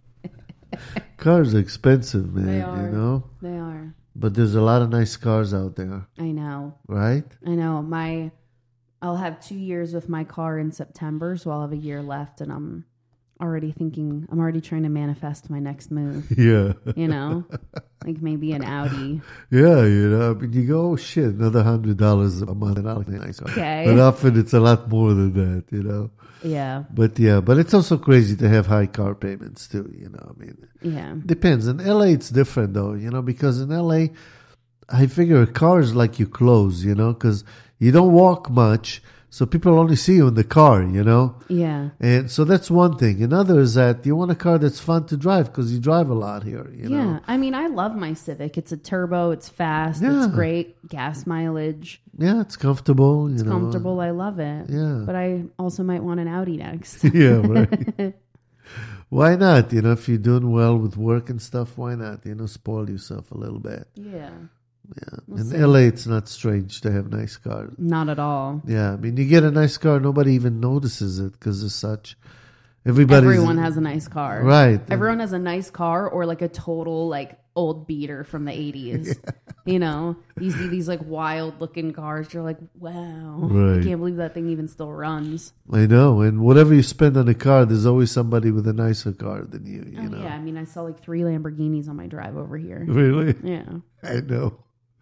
Speaker 3: Cars are expensive, man,
Speaker 4: They are.
Speaker 3: you know?
Speaker 4: They are.
Speaker 3: But there's a lot of nice cars out there,
Speaker 4: I know.
Speaker 3: right?
Speaker 4: I know. I'll have 2 years with my car in September, so I'll have a year left, and I'm already trying to manifest my next move.
Speaker 3: Yeah.
Speaker 4: You know, like maybe an Audi.
Speaker 3: Yeah, you know, I mean, you go, oh shit, another $100 a month, and I like a nice car.
Speaker 4: Okay.
Speaker 3: But often it's a lot more than that, you know?
Speaker 4: Yeah.
Speaker 3: But yeah, but it's also crazy to have high car payments too, you know, I mean,
Speaker 4: Yeah.
Speaker 3: depends. In LA, it's different though, you know, because in LA, I figure a car is like your clothes, you know, because you don't walk much, so people only see you in the car, you know.
Speaker 4: Yeah.
Speaker 3: And so that's one thing. Another is that you want a car that's fun to drive because you drive a lot here, you
Speaker 4: Yeah.
Speaker 3: know.
Speaker 4: I mean, I love my Civic. It's a turbo. It's fast.
Speaker 3: Yeah.
Speaker 4: It's great. Gas mileage.
Speaker 3: Yeah, it's comfortable, you
Speaker 4: It's
Speaker 3: know.
Speaker 4: comfortable. I love it.
Speaker 3: Yeah.
Speaker 4: But I also might want an Audi next.
Speaker 3: Yeah, right. Why not? You know, if you're doing well with work and stuff, why not? You know, spoil yourself a little bit.
Speaker 4: Yeah.
Speaker 3: Yeah.
Speaker 4: We'll
Speaker 3: In
Speaker 4: see.
Speaker 3: LA, it's not strange to have nice cars.
Speaker 4: Not at all.
Speaker 3: Yeah, I mean, you get a nice car, nobody even notices it because it's such. Everyone
Speaker 4: has a nice car.
Speaker 3: Right.
Speaker 4: Everyone has a nice car or like a total like old beater from the 80s. You know, you see these like wild looking cars. You're like, wow.
Speaker 3: Right.
Speaker 4: I can't believe that thing even still runs.
Speaker 3: I know, and whatever you spend on a car, there's always somebody with a nicer car than you. You know.
Speaker 4: Yeah. I mean, I saw like 3 Lamborghinis on my drive over here.
Speaker 3: Really?
Speaker 4: Yeah.
Speaker 3: I know.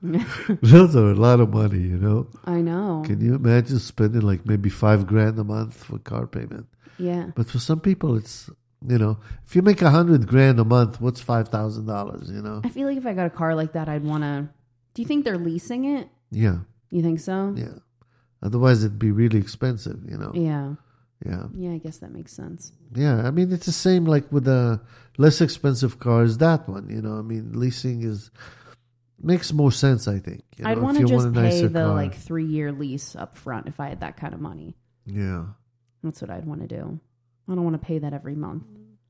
Speaker 3: Those are a lot of money, you know.
Speaker 4: I know.
Speaker 3: Can you imagine spending like maybe $5,000 a month for car payment?
Speaker 4: Yeah.
Speaker 3: But for some people, it's, you know, if you make $100,000 a month, what's $5,000? You know?
Speaker 4: I feel like if I got a car like that, I'd want to. Do you think they're leasing it?
Speaker 3: Yeah,
Speaker 4: You think so?
Speaker 3: yeah. Otherwise, it'd be really expensive, you know.
Speaker 4: Yeah.
Speaker 3: Yeah,
Speaker 4: Yeah, I guess that makes sense.
Speaker 3: yeah. I mean, it's the same like with a less expensive car as that one. You know, I mean, leasing makes more sense. I think. You
Speaker 4: I'd
Speaker 3: know,
Speaker 4: want
Speaker 3: if
Speaker 4: to
Speaker 3: you
Speaker 4: just
Speaker 3: want a
Speaker 4: pay
Speaker 3: nicer
Speaker 4: the
Speaker 3: car.
Speaker 4: like 3-year lease up front if I had that kind of money.
Speaker 3: Yeah.
Speaker 4: That's what I'd want to do. I don't want to pay that every month.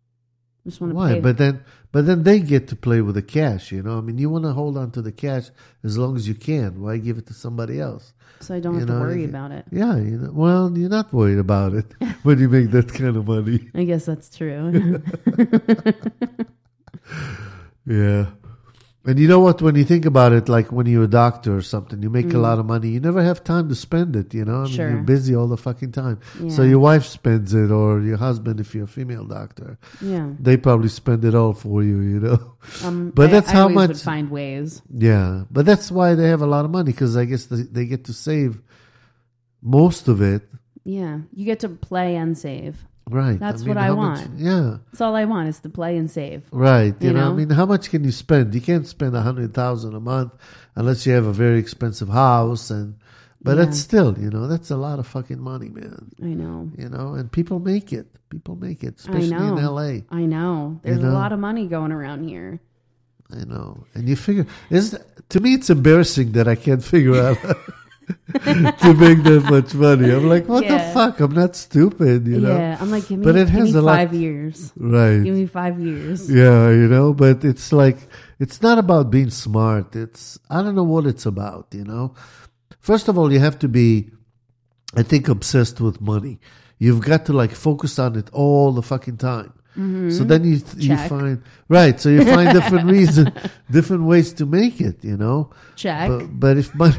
Speaker 4: I just want to
Speaker 3: Why?
Speaker 4: pay.
Speaker 3: But then they get to play with the cash. You know, I mean, you want to hold on to the cash as long as you can. Why give it to somebody else?
Speaker 4: so I don't
Speaker 3: you
Speaker 4: have to
Speaker 3: know,
Speaker 4: worry
Speaker 3: you-
Speaker 4: about it.
Speaker 3: Yeah, you know. Well, you're not worried about it when you make that kind of money.
Speaker 4: I guess that's true.
Speaker 3: Yeah. And you know what? When you think about it, like when you're a doctor or something, you make a lot of money. You never have time to spend it, you know? I mean,
Speaker 4: Sure.
Speaker 3: you're busy all the fucking time.
Speaker 4: Yeah.
Speaker 3: So your wife spends it, or your husband, if you're a female doctor.
Speaker 4: Yeah.
Speaker 3: They probably spend it all for you, you know? But that's
Speaker 4: I
Speaker 3: how
Speaker 4: always
Speaker 3: much...
Speaker 4: would find ways.
Speaker 3: Yeah. But that's why they have a lot of money, because I guess they get to save most of it.
Speaker 4: Yeah. You get to play and save.
Speaker 3: Right.
Speaker 4: That's what I
Speaker 3: how
Speaker 4: want.
Speaker 3: Yeah.
Speaker 4: That's all I want is to play and save.
Speaker 3: Right. You
Speaker 4: You
Speaker 3: know, I
Speaker 4: know?
Speaker 3: mean, how much can you spend? You can't spend $100,000 a month unless you have a very expensive house. But
Speaker 4: Yeah.
Speaker 3: that's still, you know, that's a lot of fucking money, man.
Speaker 4: I know.
Speaker 3: You know, and people make it. People make it, especially
Speaker 4: I know.
Speaker 3: in LA.
Speaker 4: I know. There's
Speaker 3: know?
Speaker 4: a lot of money going around here.
Speaker 3: I know. And you figure, to me, it's embarrassing that I can't figure out to make that much money. I'm like, what the
Speaker 4: Yeah.
Speaker 3: fuck? I'm not stupid, you know?
Speaker 4: Yeah. I'm like, give me,
Speaker 3: But it
Speaker 4: give
Speaker 3: has
Speaker 4: me
Speaker 3: a lot-
Speaker 4: 5 years.
Speaker 3: Right.
Speaker 4: Give me 5 years.
Speaker 3: Yeah, you know, but it's like, it's not about being smart. I don't know what it's about, you know. First of all, you have to be, I think, obsessed with money. You've got to like focus on it all the fucking time. So then you
Speaker 4: Check.
Speaker 3: find, right, so you find different ways to make it, you know.
Speaker 4: Check.
Speaker 3: But if money,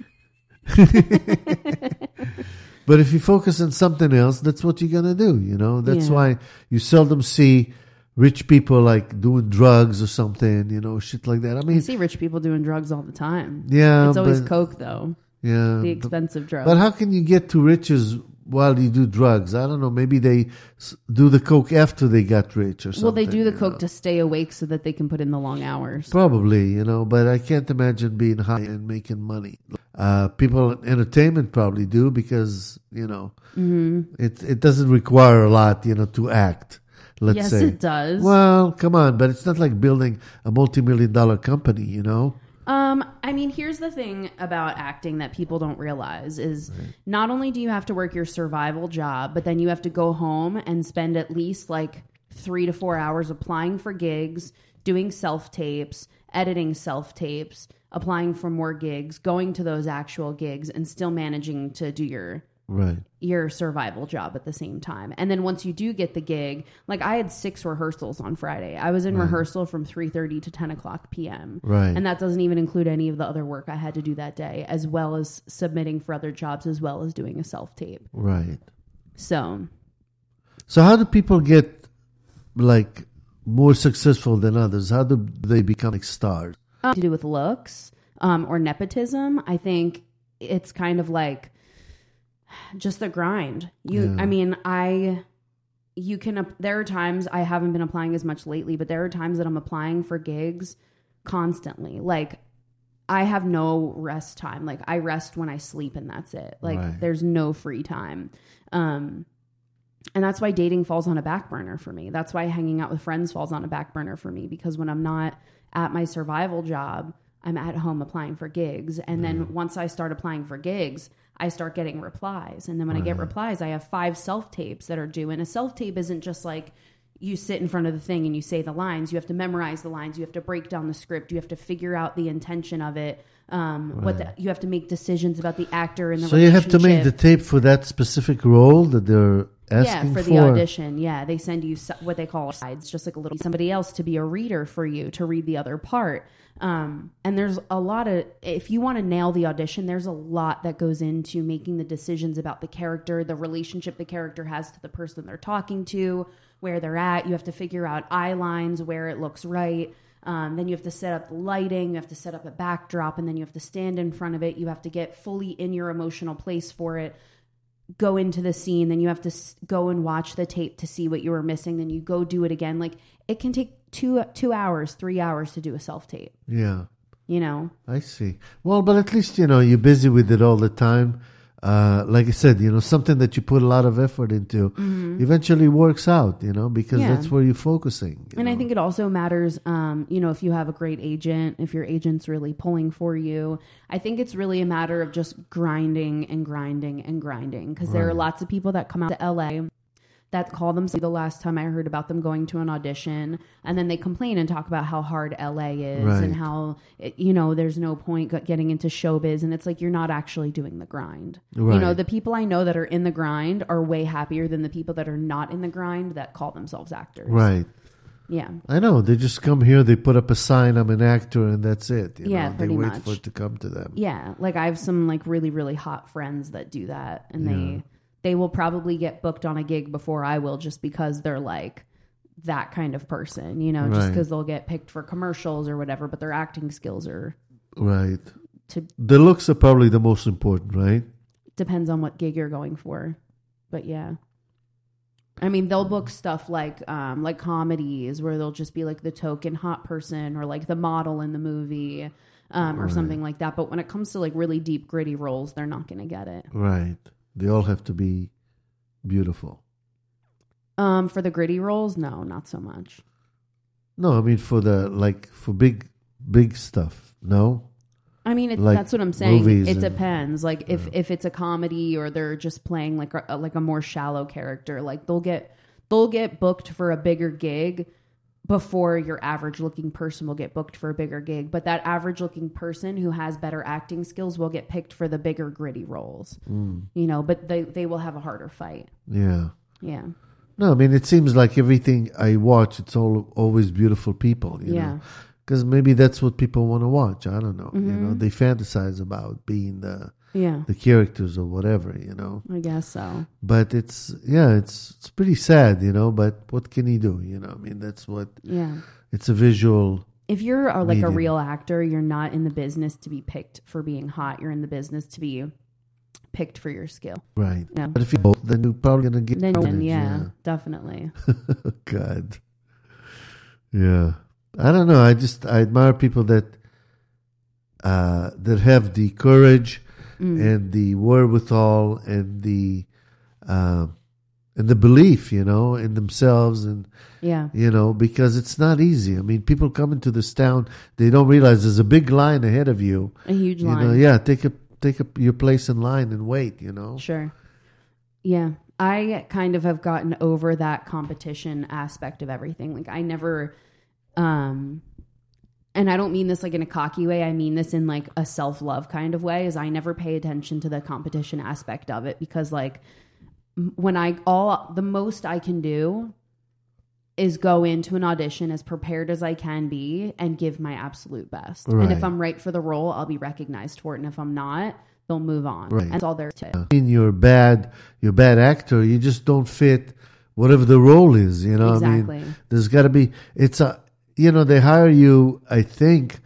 Speaker 3: but if you focus on something else, that's what you're gonna do, you know. That's
Speaker 4: Yeah.
Speaker 3: why you seldom see rich people like doing drugs or something, you know, shit like that. I
Speaker 4: I
Speaker 3: mean,
Speaker 4: see rich people doing drugs all the time.
Speaker 3: yeah,
Speaker 4: It's always
Speaker 3: but,
Speaker 4: Coke, though.
Speaker 3: yeah,
Speaker 4: The
Speaker 3: but,
Speaker 4: expensive drug.
Speaker 3: but how can you get to riches while you do drugs? I don't know. Maybe they do the coke after they got rich or something.
Speaker 4: Well, they do the
Speaker 3: you
Speaker 4: Coke
Speaker 3: know?
Speaker 4: to stay awake so that they can put in the long hours.
Speaker 3: Probably, you know, but I can't imagine being high and making money. People in entertainment probably do because, you know, it doesn't require a lot, you know, to act, let's
Speaker 4: Yes,
Speaker 3: say.
Speaker 4: it does.
Speaker 3: Well, come on, but it's not like building a multi-million-dollar company, you know?
Speaker 4: I mean, here's the thing about acting that people don't realize is not only do you have to work your survival job, but then you have to go home and spend at least like 3 to 4 hours applying for gigs, doing self-tapes, editing self-tapes, applying for more gigs, going to those actual gigs, and still managing to do your survival job at the same time. And then once you do get the gig, like I had 6 rehearsals on Friday. I was in rehearsal from 3:30 to 10 o'clock p.m.
Speaker 3: Right.
Speaker 4: And that doesn't even include any of the other work I had to do that day, as well as submitting for other jobs, as well as doing a self-tape.
Speaker 3: Right.
Speaker 4: So
Speaker 3: So how do people get, like, more successful than others? How do they become like stars?
Speaker 4: to do with looks or nepotism, I think it's kind of like just the grind. I mean, you can, there are times I haven't been applying as much lately, but there are times that I'm applying for gigs constantly. Like I have no rest time. Like I rest when I sleep and that's it. Like there's no free time. And that's why dating falls on a back burner for me. That's why hanging out with friends falls on a back burner for me, because when I'm not at my survival job, I'm at home applying for gigs. And then once I start applying for gigs, I start getting replies. And then when I get replies, I have 5 self-tapes that are due. And a self-tape isn't just like you sit in front of the thing and you say the lines. You have to memorize the lines. You have to break down the script. You have to figure out the intention of it. You have to make decisions about the actor and the
Speaker 3: So you have to make the
Speaker 4: relationship.
Speaker 3: tape for that specific role that they're asking
Speaker 4: for the audition. Yeah, they send you what they call sides, just like a little somebody else to be a reader for you to read the other part. And there's a lot of, if you want to nail the audition, there's a lot that goes into making the decisions about the character, the relationship the character has to the person they're talking to, where they're at. You have to figure out eye lines, where it looks right. Then you have to set up the lighting, you have to set up a backdrop, and then you have to stand in front of it. You have to get fully in your emotional place for it, go into the scene, then you have to go and watch the tape to see what you were missing, then you go do it again. Like it can take 2 hours, 3 hours to do a self-tape,
Speaker 3: Yeah,
Speaker 4: you know?
Speaker 3: I see. Well, but at least, you know, you're busy with it all the time. Like I said, you know, something that you put a lot of effort into eventually works out, you know, because that's where you're focusing.
Speaker 4: And I think it also matters, you know, if you have a great agent, if your agent's really pulling for you. I think it's really a matter of just grinding and grinding and grinding, because there are lots of people that come out to LA that call themselves, the last time I heard about them going to an audition, and then they complain and talk about how hard LA is and how, you know, there's no point getting into showbiz. And it's like, you're not actually doing the grind.
Speaker 3: Right.
Speaker 4: You know, the people I know that are in the grind are way happier than the people that are not in the grind that call themselves actors.
Speaker 3: Right.
Speaker 4: Yeah.
Speaker 3: I know. They just come here, they put up a sign, I'm an actor, and that's it. You
Speaker 4: Yeah,
Speaker 3: know? They
Speaker 4: pretty
Speaker 3: wait
Speaker 4: much.
Speaker 3: for it to come to them.
Speaker 4: Yeah. Like I have some like really, really hot friends that do that, and they will probably get booked on a gig before I will, just because they're like that kind of person, you know, just
Speaker 3: Right.
Speaker 4: because they'll get picked for commercials or whatever, but their acting skills are
Speaker 3: Right. The looks are probably the most important, right?
Speaker 4: depends on what gig you're going for. But yeah. I mean, they'll book stuff like comedies where they'll just be like the token hot person or like the model in the movie or something like that. But when it comes to like really deep, gritty roles, they're not going to get it.
Speaker 3: Right. They all have to be beautiful.
Speaker 4: For the gritty roles, no, not so much.
Speaker 3: No, I mean for big stuff. No.
Speaker 4: I mean,
Speaker 3: Like
Speaker 4: that's what I'm saying.
Speaker 3: movies
Speaker 4: It
Speaker 3: and-
Speaker 4: depends. Like if it's a comedy or they're just playing like a more shallow character, like they'll get booked for a bigger gig before your average looking person will get booked for a bigger gig. But that average looking person who has better acting skills will get picked for the bigger gritty roles. You know, but they will have a harder fight.
Speaker 3: Yeah.
Speaker 4: Yeah.
Speaker 3: No, I mean it seems like everything I watch, it's always beautiful people. You know? Because maybe that's what people want to watch. I don't know. You know, they fantasize about being the characters or whatever. You know,
Speaker 4: I guess so.
Speaker 3: but it's pretty sad. You know, but what can you do? You know, I mean that's what.
Speaker 4: Yeah.
Speaker 3: It's a visual.
Speaker 4: If you're like a
Speaker 3: medium.
Speaker 4: real actor, you're not in the business to be picked for being hot. You're in the business to be picked for your skill.
Speaker 3: Right.
Speaker 4: Yeah.
Speaker 3: But if you both, then you're probably gonna get.
Speaker 4: Then yeah, definitely.
Speaker 3: God. Yeah. I don't know. I admire people that have the courage and the wherewithal and the belief, you know, in themselves, and
Speaker 4: Yeah.
Speaker 3: you know, because it's not easy. I mean, people come into this town, they don't realize there's a big line ahead of you.
Speaker 4: A huge
Speaker 3: You
Speaker 4: line.
Speaker 3: know, yeah, take your place in line and wait. You know.
Speaker 4: Sure. Yeah. I kind of have gotten over that competition aspect of everything. Like I never, and I don't mean this like in a cocky way. I mean this in like a self-love kind of way, is I never pay attention to the competition aspect of it, because like when the most I can do is go into an audition as prepared as I can be and give my absolute best.
Speaker 3: Right.
Speaker 4: And if I'm right for the role, I'll be recognized for it. And if I'm not, they'll move on.
Speaker 3: Right.
Speaker 4: And that's all there is to it.
Speaker 3: I mean, you're a bad actor. You just don't fit whatever the role is. You know,
Speaker 4: Exactly.
Speaker 3: I mean, there's got to be. They hire you, I think,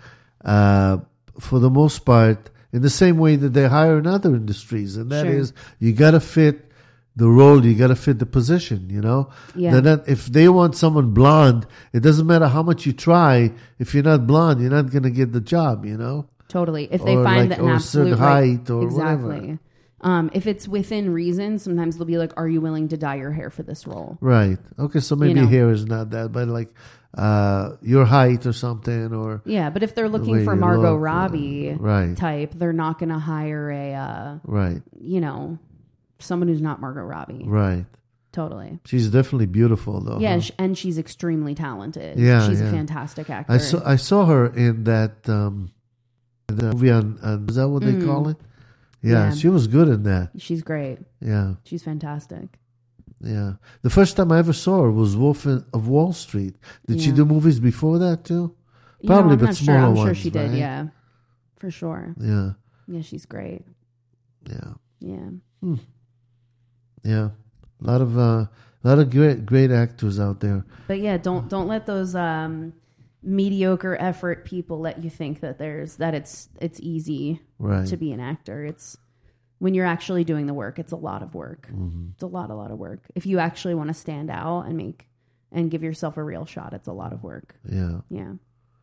Speaker 3: for the most part, in the same way that they hire in other industries, and that
Speaker 4: Sure.
Speaker 3: is you got to fit the role, you got to fit the position. You know,
Speaker 4: Yeah.
Speaker 3: if they want someone blonde, it doesn't matter how much you try. If you're not blonde, you're not going to get the job. You know.
Speaker 4: Totally. If they
Speaker 3: Or
Speaker 4: find
Speaker 3: like-
Speaker 4: that an
Speaker 3: or a
Speaker 4: absolute
Speaker 3: certain height or
Speaker 4: exactly. If it's within reason, sometimes they'll be like, "Are you willing to dye your hair for this role?"
Speaker 3: Right. Okay. So maybe
Speaker 4: know.
Speaker 3: hair is not that, but like your height or something, or
Speaker 4: Yeah, but if they're
Speaker 3: way
Speaker 4: looking for
Speaker 3: you
Speaker 4: Margot
Speaker 3: look,
Speaker 4: Robbie
Speaker 3: right.
Speaker 4: type, they're not going to hire a
Speaker 3: right,
Speaker 4: someone who's not Margot Robbie.
Speaker 3: right.
Speaker 4: Totally.
Speaker 3: She's definitely beautiful, though.
Speaker 4: Yeah,
Speaker 3: huh?
Speaker 4: and she's extremely talented.
Speaker 3: Yeah,
Speaker 4: she's
Speaker 3: yeah.
Speaker 4: a fantastic actor.
Speaker 3: I saw her in that the movie on is that what they call it? Yeah,
Speaker 4: Yeah.
Speaker 3: she was good in that.
Speaker 4: She's great.
Speaker 3: Yeah,
Speaker 4: She's fantastic.
Speaker 3: yeah. The first time I ever saw her was Wolf of Wall Street. Did she
Speaker 4: Yeah.
Speaker 3: do movies before that too?
Speaker 4: You
Speaker 3: Probably,
Speaker 4: know, I'm
Speaker 3: but
Speaker 4: not sure.
Speaker 3: smaller
Speaker 4: I'm sure
Speaker 3: ones,
Speaker 4: she did.
Speaker 3: right?
Speaker 4: Yeah, for sure.
Speaker 3: Yeah,
Speaker 4: Yeah, she's great.
Speaker 3: yeah,
Speaker 4: Yeah.
Speaker 3: yeah. A lot of great actors out there.
Speaker 4: But yeah, don't let those mediocre effort people let you think that it's easy
Speaker 3: Right.
Speaker 4: to be an actor. It's when you're actually doing the work, it's a lot of work.
Speaker 3: Mm-hmm.
Speaker 4: It's a lot of work. If you actually want to stand out and give yourself a real shot, it's a lot of work.
Speaker 3: Yeah.
Speaker 4: Yeah.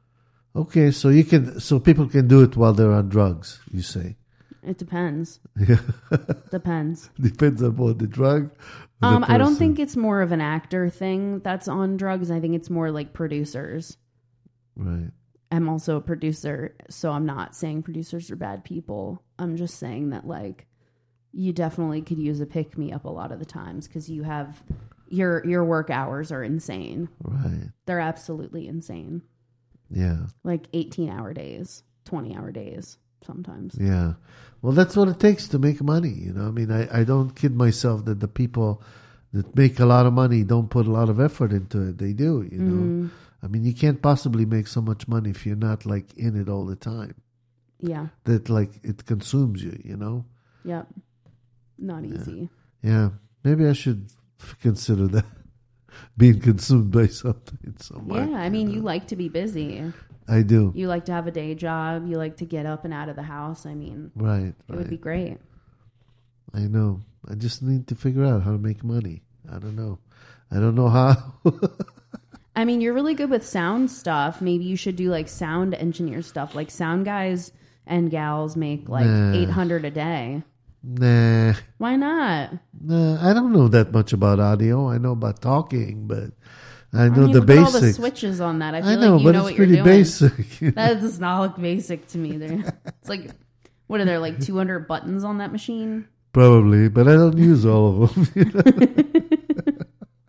Speaker 3: Okay, so people can do it while they're on drugs, you say.
Speaker 4: It depends.
Speaker 3: Yeah.
Speaker 4: Depends.
Speaker 3: Depends on what the drug. or the
Speaker 4: I don't
Speaker 3: person.
Speaker 4: think it's more of an actor thing that's on drugs. I think it's more like producers.
Speaker 3: Right.
Speaker 4: I'm also a producer, so I'm not saying producers are bad people. I'm just saying that like you definitely could use a pick me up a lot of the times because you have your work hours are insane.
Speaker 3: Right.
Speaker 4: They're absolutely insane.
Speaker 3: Yeah.
Speaker 4: Like 18-hour days, 20-hour days sometimes.
Speaker 3: Yeah. Well, that's what it takes to make money. You know, I mean, I don't kid myself that the people that make a lot of money don't put a lot of effort into it. They do, you know. I mean, you can't possibly make so much money if you're not like in it all the time.
Speaker 4: Yeah.
Speaker 3: That like it consumes you, you know.
Speaker 4: Yep. Not easy.
Speaker 3: Yeah, maybe I should consider that being consumed by something.
Speaker 4: Yeah, I mean, you like to be busy.
Speaker 3: I do.
Speaker 4: You like to have a day job. You like to get up and out of the house. I mean,
Speaker 3: Right.
Speaker 4: it would be great.
Speaker 3: I know. I just need to figure out how to make money. I don't know how.
Speaker 4: I mean, you're really good with sound stuff. Maybe you should do like sound engineer stuff. Like sound guys and gals make like $800 a day.
Speaker 3: Nah.
Speaker 4: Why not?
Speaker 3: Nah, I don't know that much about audio. I know about talking, but I know the
Speaker 4: look at all the
Speaker 3: basics.
Speaker 4: switches on that. I
Speaker 3: I
Speaker 4: feel
Speaker 3: know,
Speaker 4: like you
Speaker 3: but
Speaker 4: know
Speaker 3: it's
Speaker 4: what you're
Speaker 3: pretty
Speaker 4: doing.
Speaker 3: basic. You know?
Speaker 4: That does not look basic to me. There, it's like, what are there like 200 buttons on that machine?
Speaker 3: Probably, but I don't use all of them. You know?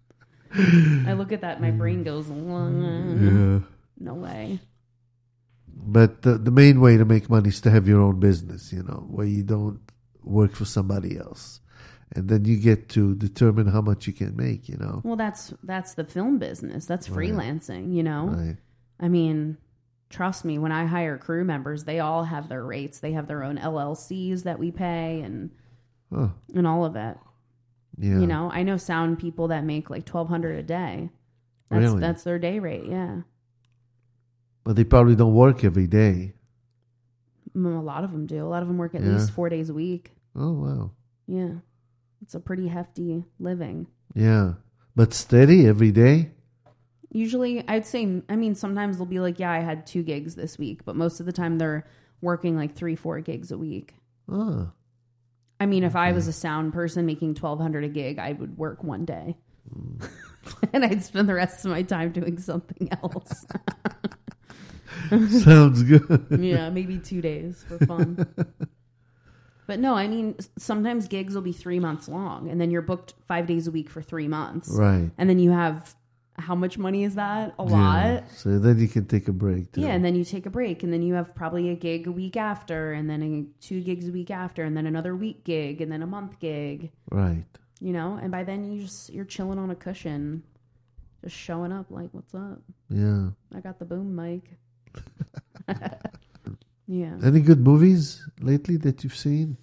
Speaker 4: I look at that, and my brain goes,
Speaker 3: Yeah.
Speaker 4: no way.
Speaker 3: But the main way to make money is to have your own business, you know, where you don't work for somebody else. And then you get to determine how much you can make, you know.
Speaker 4: Well, that's the film business. That's freelancing, you know.
Speaker 3: Right.
Speaker 4: I mean, trust me, when I hire crew members, they all have their rates. They have their own LLCs that we pay and all of it.
Speaker 3: Yeah.
Speaker 4: You know, I know sound people that make like $1,200 a day. That's their day rate, yeah.
Speaker 3: But they probably don't work every day.
Speaker 4: A lot of them do. A lot of them work at least 4 days a week.
Speaker 3: Oh, wow.
Speaker 4: Yeah. It's a pretty hefty living.
Speaker 3: Yeah. But steady every day?
Speaker 4: Usually, I'd say, I mean, sometimes they'll be like, yeah, I had 2 gigs this week. But most of the time, they're working like 3-4 gigs a week.
Speaker 3: Oh.
Speaker 4: I mean, if I was a sound person making $1,200 a gig, I would work one day. And I'd spend the rest of my time doing something else.
Speaker 3: Sounds good.
Speaker 4: Yeah, maybe 2 days for fun. But no, I mean, sometimes gigs will be 3 months long, and then you're booked 5 days a week for 3 months.
Speaker 3: Right.
Speaker 4: And then you have, how much money is that? A lot.
Speaker 3: So then you can take a break, too.
Speaker 4: Yeah, and then you take a break, and then you have probably a gig a week after, and then 2 gigs a week after, and then another week gig, and then a month gig.
Speaker 3: Right.
Speaker 4: You know, and by then you're chilling on a cushion, just showing up like, what's up?
Speaker 3: Yeah.
Speaker 4: I got the boom mic. Yeah.
Speaker 3: Any good movies lately that you've seen?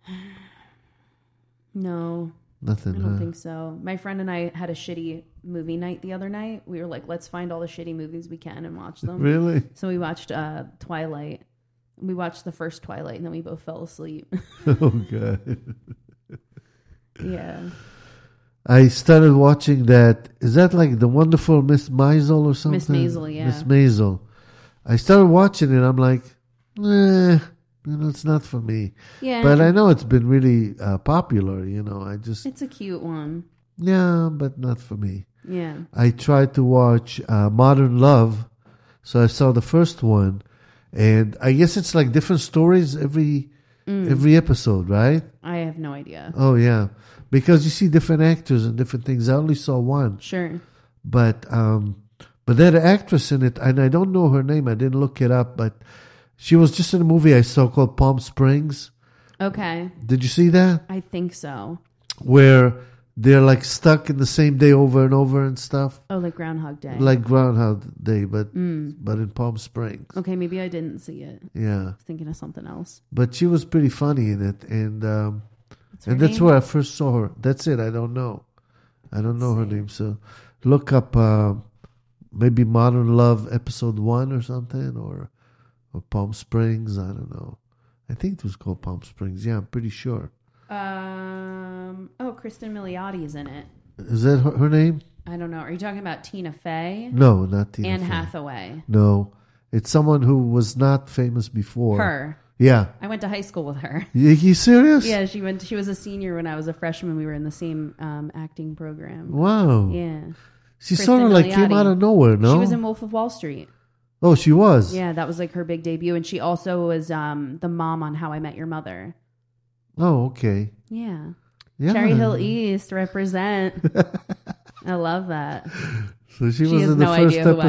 Speaker 4: No.
Speaker 3: Nothing,
Speaker 4: I don't think so. My friend and I had a shitty movie night the other night. We were like, let's find all the shitty movies we can and watch them.
Speaker 3: Really?
Speaker 4: So we watched Twilight. We watched the first Twilight, and then we both fell asleep.
Speaker 3: Oh, God.
Speaker 4: Yeah.
Speaker 3: I started watching that. Is that like The Wonderful Miss Maisel or something?
Speaker 4: Miss Maisel, yeah.
Speaker 3: Miss Maisel. I started watching it. I'm like, it's not for me.
Speaker 4: Yeah.
Speaker 3: But I know it's been really popular, you know.
Speaker 4: It's a cute one.
Speaker 3: Yeah, but not for me.
Speaker 4: Yeah.
Speaker 3: I tried to watch Modern Love. So I saw the first one. And I guess it's like different stories every episode, right?
Speaker 4: I have no idea.
Speaker 3: Oh, yeah. Because you see different actors and different things. I only saw one.
Speaker 4: Sure.
Speaker 3: But that actress in it, and I don't know her name. I didn't look it up, but she was just in a movie I saw called Palm Springs.
Speaker 4: Okay.
Speaker 3: Did you see that?
Speaker 4: I think so.
Speaker 3: Where they're like stuck in the same day over and over and stuff.
Speaker 4: Oh, like Groundhog Day.
Speaker 3: Like Groundhog Day, but in Palm Springs.
Speaker 4: Okay, maybe I didn't see it.
Speaker 3: Yeah.
Speaker 4: I was thinking of something else.
Speaker 3: But she was pretty funny in it, and
Speaker 4: What's her
Speaker 3: that's
Speaker 4: name?
Speaker 3: where I first saw her. That's it. I don't know. I don't know her name. So look up maybe Modern Love episode 1 or something, or Palm Springs. I don't know. I think it was called Palm Springs. Yeah, I'm pretty sure.
Speaker 4: Kristen Milioti is in it.
Speaker 3: Is that her name?
Speaker 4: I don't know. Are you talking about Tina Fey?
Speaker 3: No, not Tina
Speaker 4: Anne
Speaker 3: Fey.
Speaker 4: Hathaway.
Speaker 3: No, it's someone who was not famous before.
Speaker 4: Her.
Speaker 3: Yeah.
Speaker 4: I went to high school with her.
Speaker 3: You serious?
Speaker 4: Yeah, she was a senior when I was a freshman. We were in the same acting program.
Speaker 3: Wow.
Speaker 4: Yeah.
Speaker 3: She
Speaker 4: Kristen
Speaker 3: sort of like came
Speaker 4: Milioti.
Speaker 3: out of nowhere, no?
Speaker 4: She was in Wolf of Wall Street.
Speaker 3: Oh, she was?
Speaker 4: Yeah, that was like her big debut. And she also was the mom on How I Met Your Mother.
Speaker 3: Oh, okay.
Speaker 4: Yeah.
Speaker 3: Yeah.
Speaker 4: Cherry Hill East, represent. I love that.
Speaker 3: So she was
Speaker 4: has
Speaker 3: in the
Speaker 4: no
Speaker 3: first
Speaker 4: idea who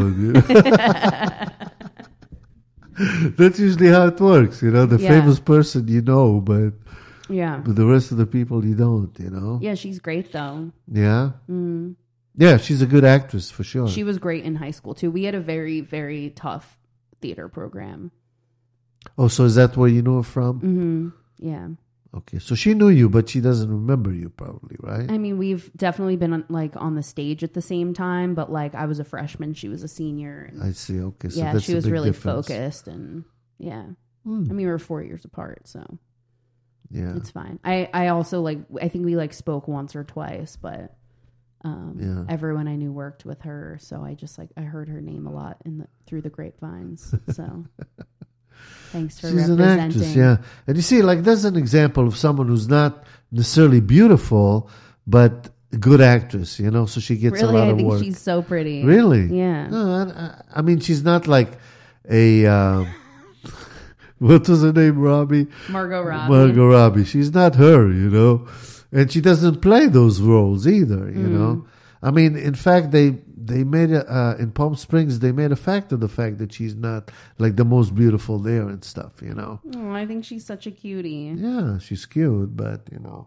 Speaker 4: I
Speaker 3: episode. That's usually how it works, the
Speaker 4: Yeah.
Speaker 3: famous person but
Speaker 4: Yeah.
Speaker 3: But the rest of the people, you don't, you know?
Speaker 4: Yeah, she's great though.
Speaker 3: Yeah? Yeah, she's a good actress for sure.
Speaker 4: She was great in high school too. We had a very, very tough theater program.
Speaker 3: Oh, so is that where you know her from?
Speaker 4: Mm-hmm. Yeah.
Speaker 3: Okay, so she knew you, but she doesn't remember you probably, right?
Speaker 4: I mean, we've definitely been on the stage at the same time, but like I was a freshman, she was a senior. And,
Speaker 3: I see, okay. So
Speaker 4: yeah,
Speaker 3: that's
Speaker 4: she
Speaker 3: a
Speaker 4: was
Speaker 3: big
Speaker 4: really
Speaker 3: difference.
Speaker 4: focused and I mean, we were 4 years apart, so
Speaker 3: Yeah.
Speaker 4: it's fine. I also I think we spoke once or twice, but everyone I knew worked with her, so I just I heard her name a lot through the grapevines. So thanks for
Speaker 3: She's
Speaker 4: representing.
Speaker 3: an actress, yeah. And you see, there's an example of someone who's not necessarily beautiful, but a good actress, you know, so she gets
Speaker 4: Really,
Speaker 3: a lot
Speaker 4: I
Speaker 3: of
Speaker 4: think
Speaker 3: work.
Speaker 4: she's so pretty.
Speaker 3: Really?
Speaker 4: Yeah.
Speaker 3: No, I mean, she's not like a... what was her name, Robbie?
Speaker 4: Margot Robbie.
Speaker 3: Margot Robbie. She's not her, you know. And she doesn't play those roles either, you know. I mean, in fact, they made in Palm Springs, they made a fact of the fact that she's not the most beautiful there and stuff, you know.
Speaker 4: Oh, I think she's such a cutie.
Speaker 3: Yeah, she's cute, but, you know.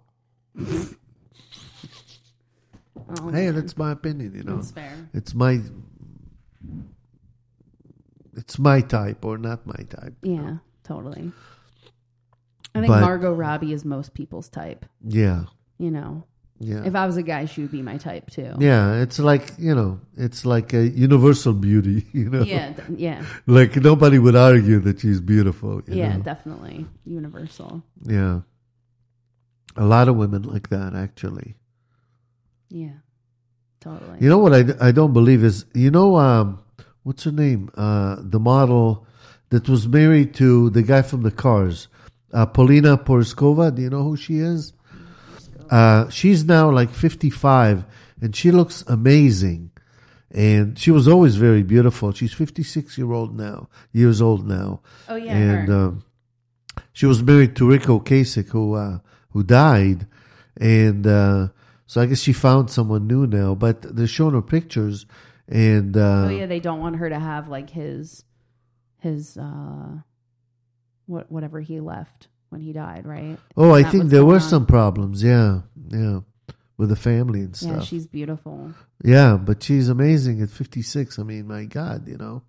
Speaker 4: Oh,
Speaker 3: Hey,
Speaker 4: man.
Speaker 3: that's my opinion, you know.
Speaker 4: That's fair.
Speaker 3: It's my type or not my type.
Speaker 4: Yeah, totally. I think
Speaker 3: But-
Speaker 4: Margot Robbie is most people's type.
Speaker 3: Yeah.
Speaker 4: You know,
Speaker 3: Yeah.
Speaker 4: if I was a guy, she would be my type too.
Speaker 3: Yeah, it's it's like a universal beauty, you know.
Speaker 4: Yeah,
Speaker 3: Nobody would argue that she's beautiful. You
Speaker 4: yeah,
Speaker 3: know?
Speaker 4: definitely universal.
Speaker 3: Yeah. A lot of women like that, actually.
Speaker 4: Yeah, totally.
Speaker 3: You know what I don't believe is, what's her name? The model that was married to the guy from the Cars, Polina Poroskova. Do you know who she is? She's now 55 and she looks amazing. And she was always very beautiful. She's 56 years old now.
Speaker 4: Oh yeah,
Speaker 3: And
Speaker 4: her.
Speaker 3: she was married to Rico Kasich, who died. And so I guess she found someone new now. But they're showing her pictures. And
Speaker 4: oh yeah, they don't want her to have his whatever he left when he died, right?
Speaker 3: oh, I
Speaker 4: That
Speaker 3: think
Speaker 4: what's
Speaker 3: there
Speaker 4: going
Speaker 3: were
Speaker 4: on?
Speaker 3: some problems. Yeah, with the family and
Speaker 4: Yeah,
Speaker 3: stuff.
Speaker 4: she's beautiful.
Speaker 3: Yeah, but she's amazing at 56. I mean, my God, you know.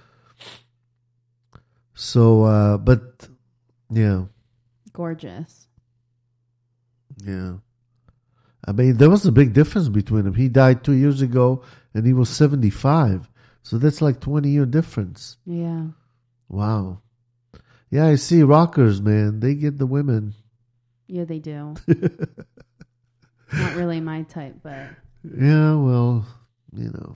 Speaker 3: So, but yeah,
Speaker 4: Gorgeous.
Speaker 3: yeah. I mean, there was a big difference between them. He died 2 years ago, and he was 75. So that's 20-year difference.
Speaker 4: Yeah.
Speaker 3: Wow. Yeah, I see rockers, man. They get the women.
Speaker 4: Yeah, they do. Not really my type, but
Speaker 3: Yeah, well, you know.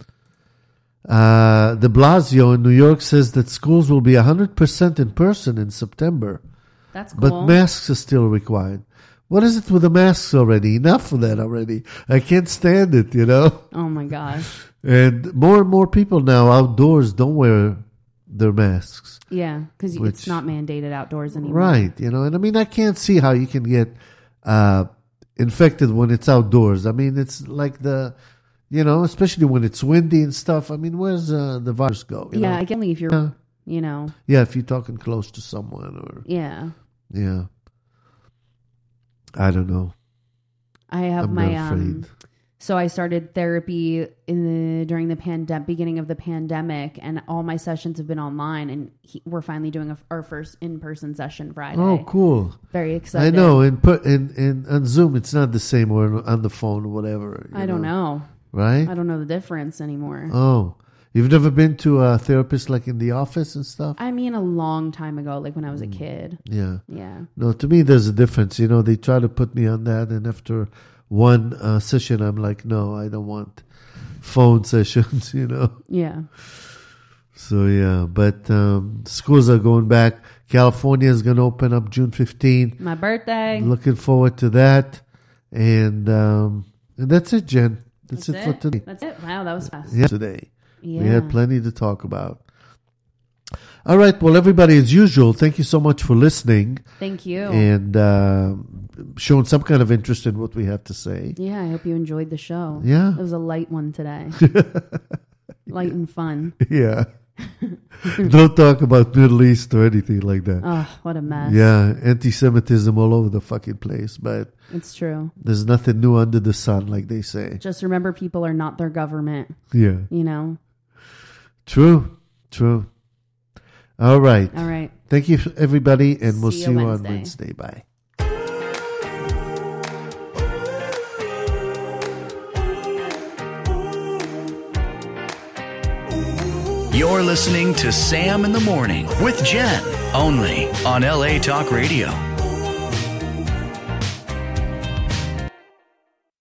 Speaker 3: De Blasio in New York says that schools will be 100% in person in September,
Speaker 4: that's cool.
Speaker 3: but masks are still required. What is it with the masks already? Enough of that already. I can't stand it, you know?
Speaker 4: Oh my gosh.
Speaker 3: And more people now outdoors don't wear their masks.
Speaker 4: Yeah, because
Speaker 3: Which-
Speaker 4: it's not mandated outdoors anymore.
Speaker 3: Right, you know? And I mean, I can't see how you can get infected when it's outdoors. I mean, it's especially when it's windy and stuff. I mean, where's the virus go? you
Speaker 4: Yeah,
Speaker 3: know?
Speaker 4: I can leave your,
Speaker 3: Yeah. Yeah, if you're talking close to someone or,
Speaker 4: Yeah.
Speaker 3: yeah. I don't know.
Speaker 4: I have
Speaker 3: I'm
Speaker 4: my
Speaker 3: not afraid.
Speaker 4: so I started therapy during the beginning of the pandemic, and all my sessions have been online, and we're finally doing our first in-person session Friday.
Speaker 3: Oh, cool.
Speaker 4: Very excited.
Speaker 3: I know. On Zoom, it's not the same, or on the phone or whatever.
Speaker 4: I don't know.
Speaker 3: Right?
Speaker 4: I don't know the difference anymore.
Speaker 3: Oh. You've never been to a therapist in the office and stuff?
Speaker 4: I mean, a long time ago, when I was a kid.
Speaker 3: Yeah.
Speaker 4: Yeah.
Speaker 3: No, to me, there's a difference. You know, they try to put me on that, and after one session, I'm like, no, I don't want phone sessions, you know.
Speaker 4: Yeah.
Speaker 3: So, yeah. But schools are going back. California is going to open up June 15th.
Speaker 4: My birthday.
Speaker 3: Looking forward to that. And that's it, Jen. That's it for today.
Speaker 4: That's it. Wow, that was fast.
Speaker 3: Yeah, today.
Speaker 4: Yeah.
Speaker 3: We had plenty to talk about. All right. Well, everybody, as usual, thank you so much for listening
Speaker 4: Thank you.
Speaker 3: and showing some kind of interest in what we have to say.
Speaker 4: Yeah, I hope you enjoyed the show.
Speaker 3: Yeah.
Speaker 4: It was a light one today. Light and fun.
Speaker 3: Yeah. Don't talk about Middle East or anything like that.
Speaker 4: Oh, what a mess.
Speaker 3: Yeah, anti-Semitism all over the fucking place. But
Speaker 4: It's true.
Speaker 3: there's nothing new under the sun, like they say.
Speaker 4: Just remember, people are not their government,
Speaker 3: Yeah.
Speaker 4: you know?
Speaker 3: True. All right.
Speaker 4: All right.
Speaker 3: Thank you, everybody, and we'll
Speaker 4: See
Speaker 3: see
Speaker 4: you
Speaker 3: you on
Speaker 4: Wednesday.
Speaker 3: Wednesday. Bye.
Speaker 2: You're listening to Sam in the Morning with Jen, only on LA Talk Radio.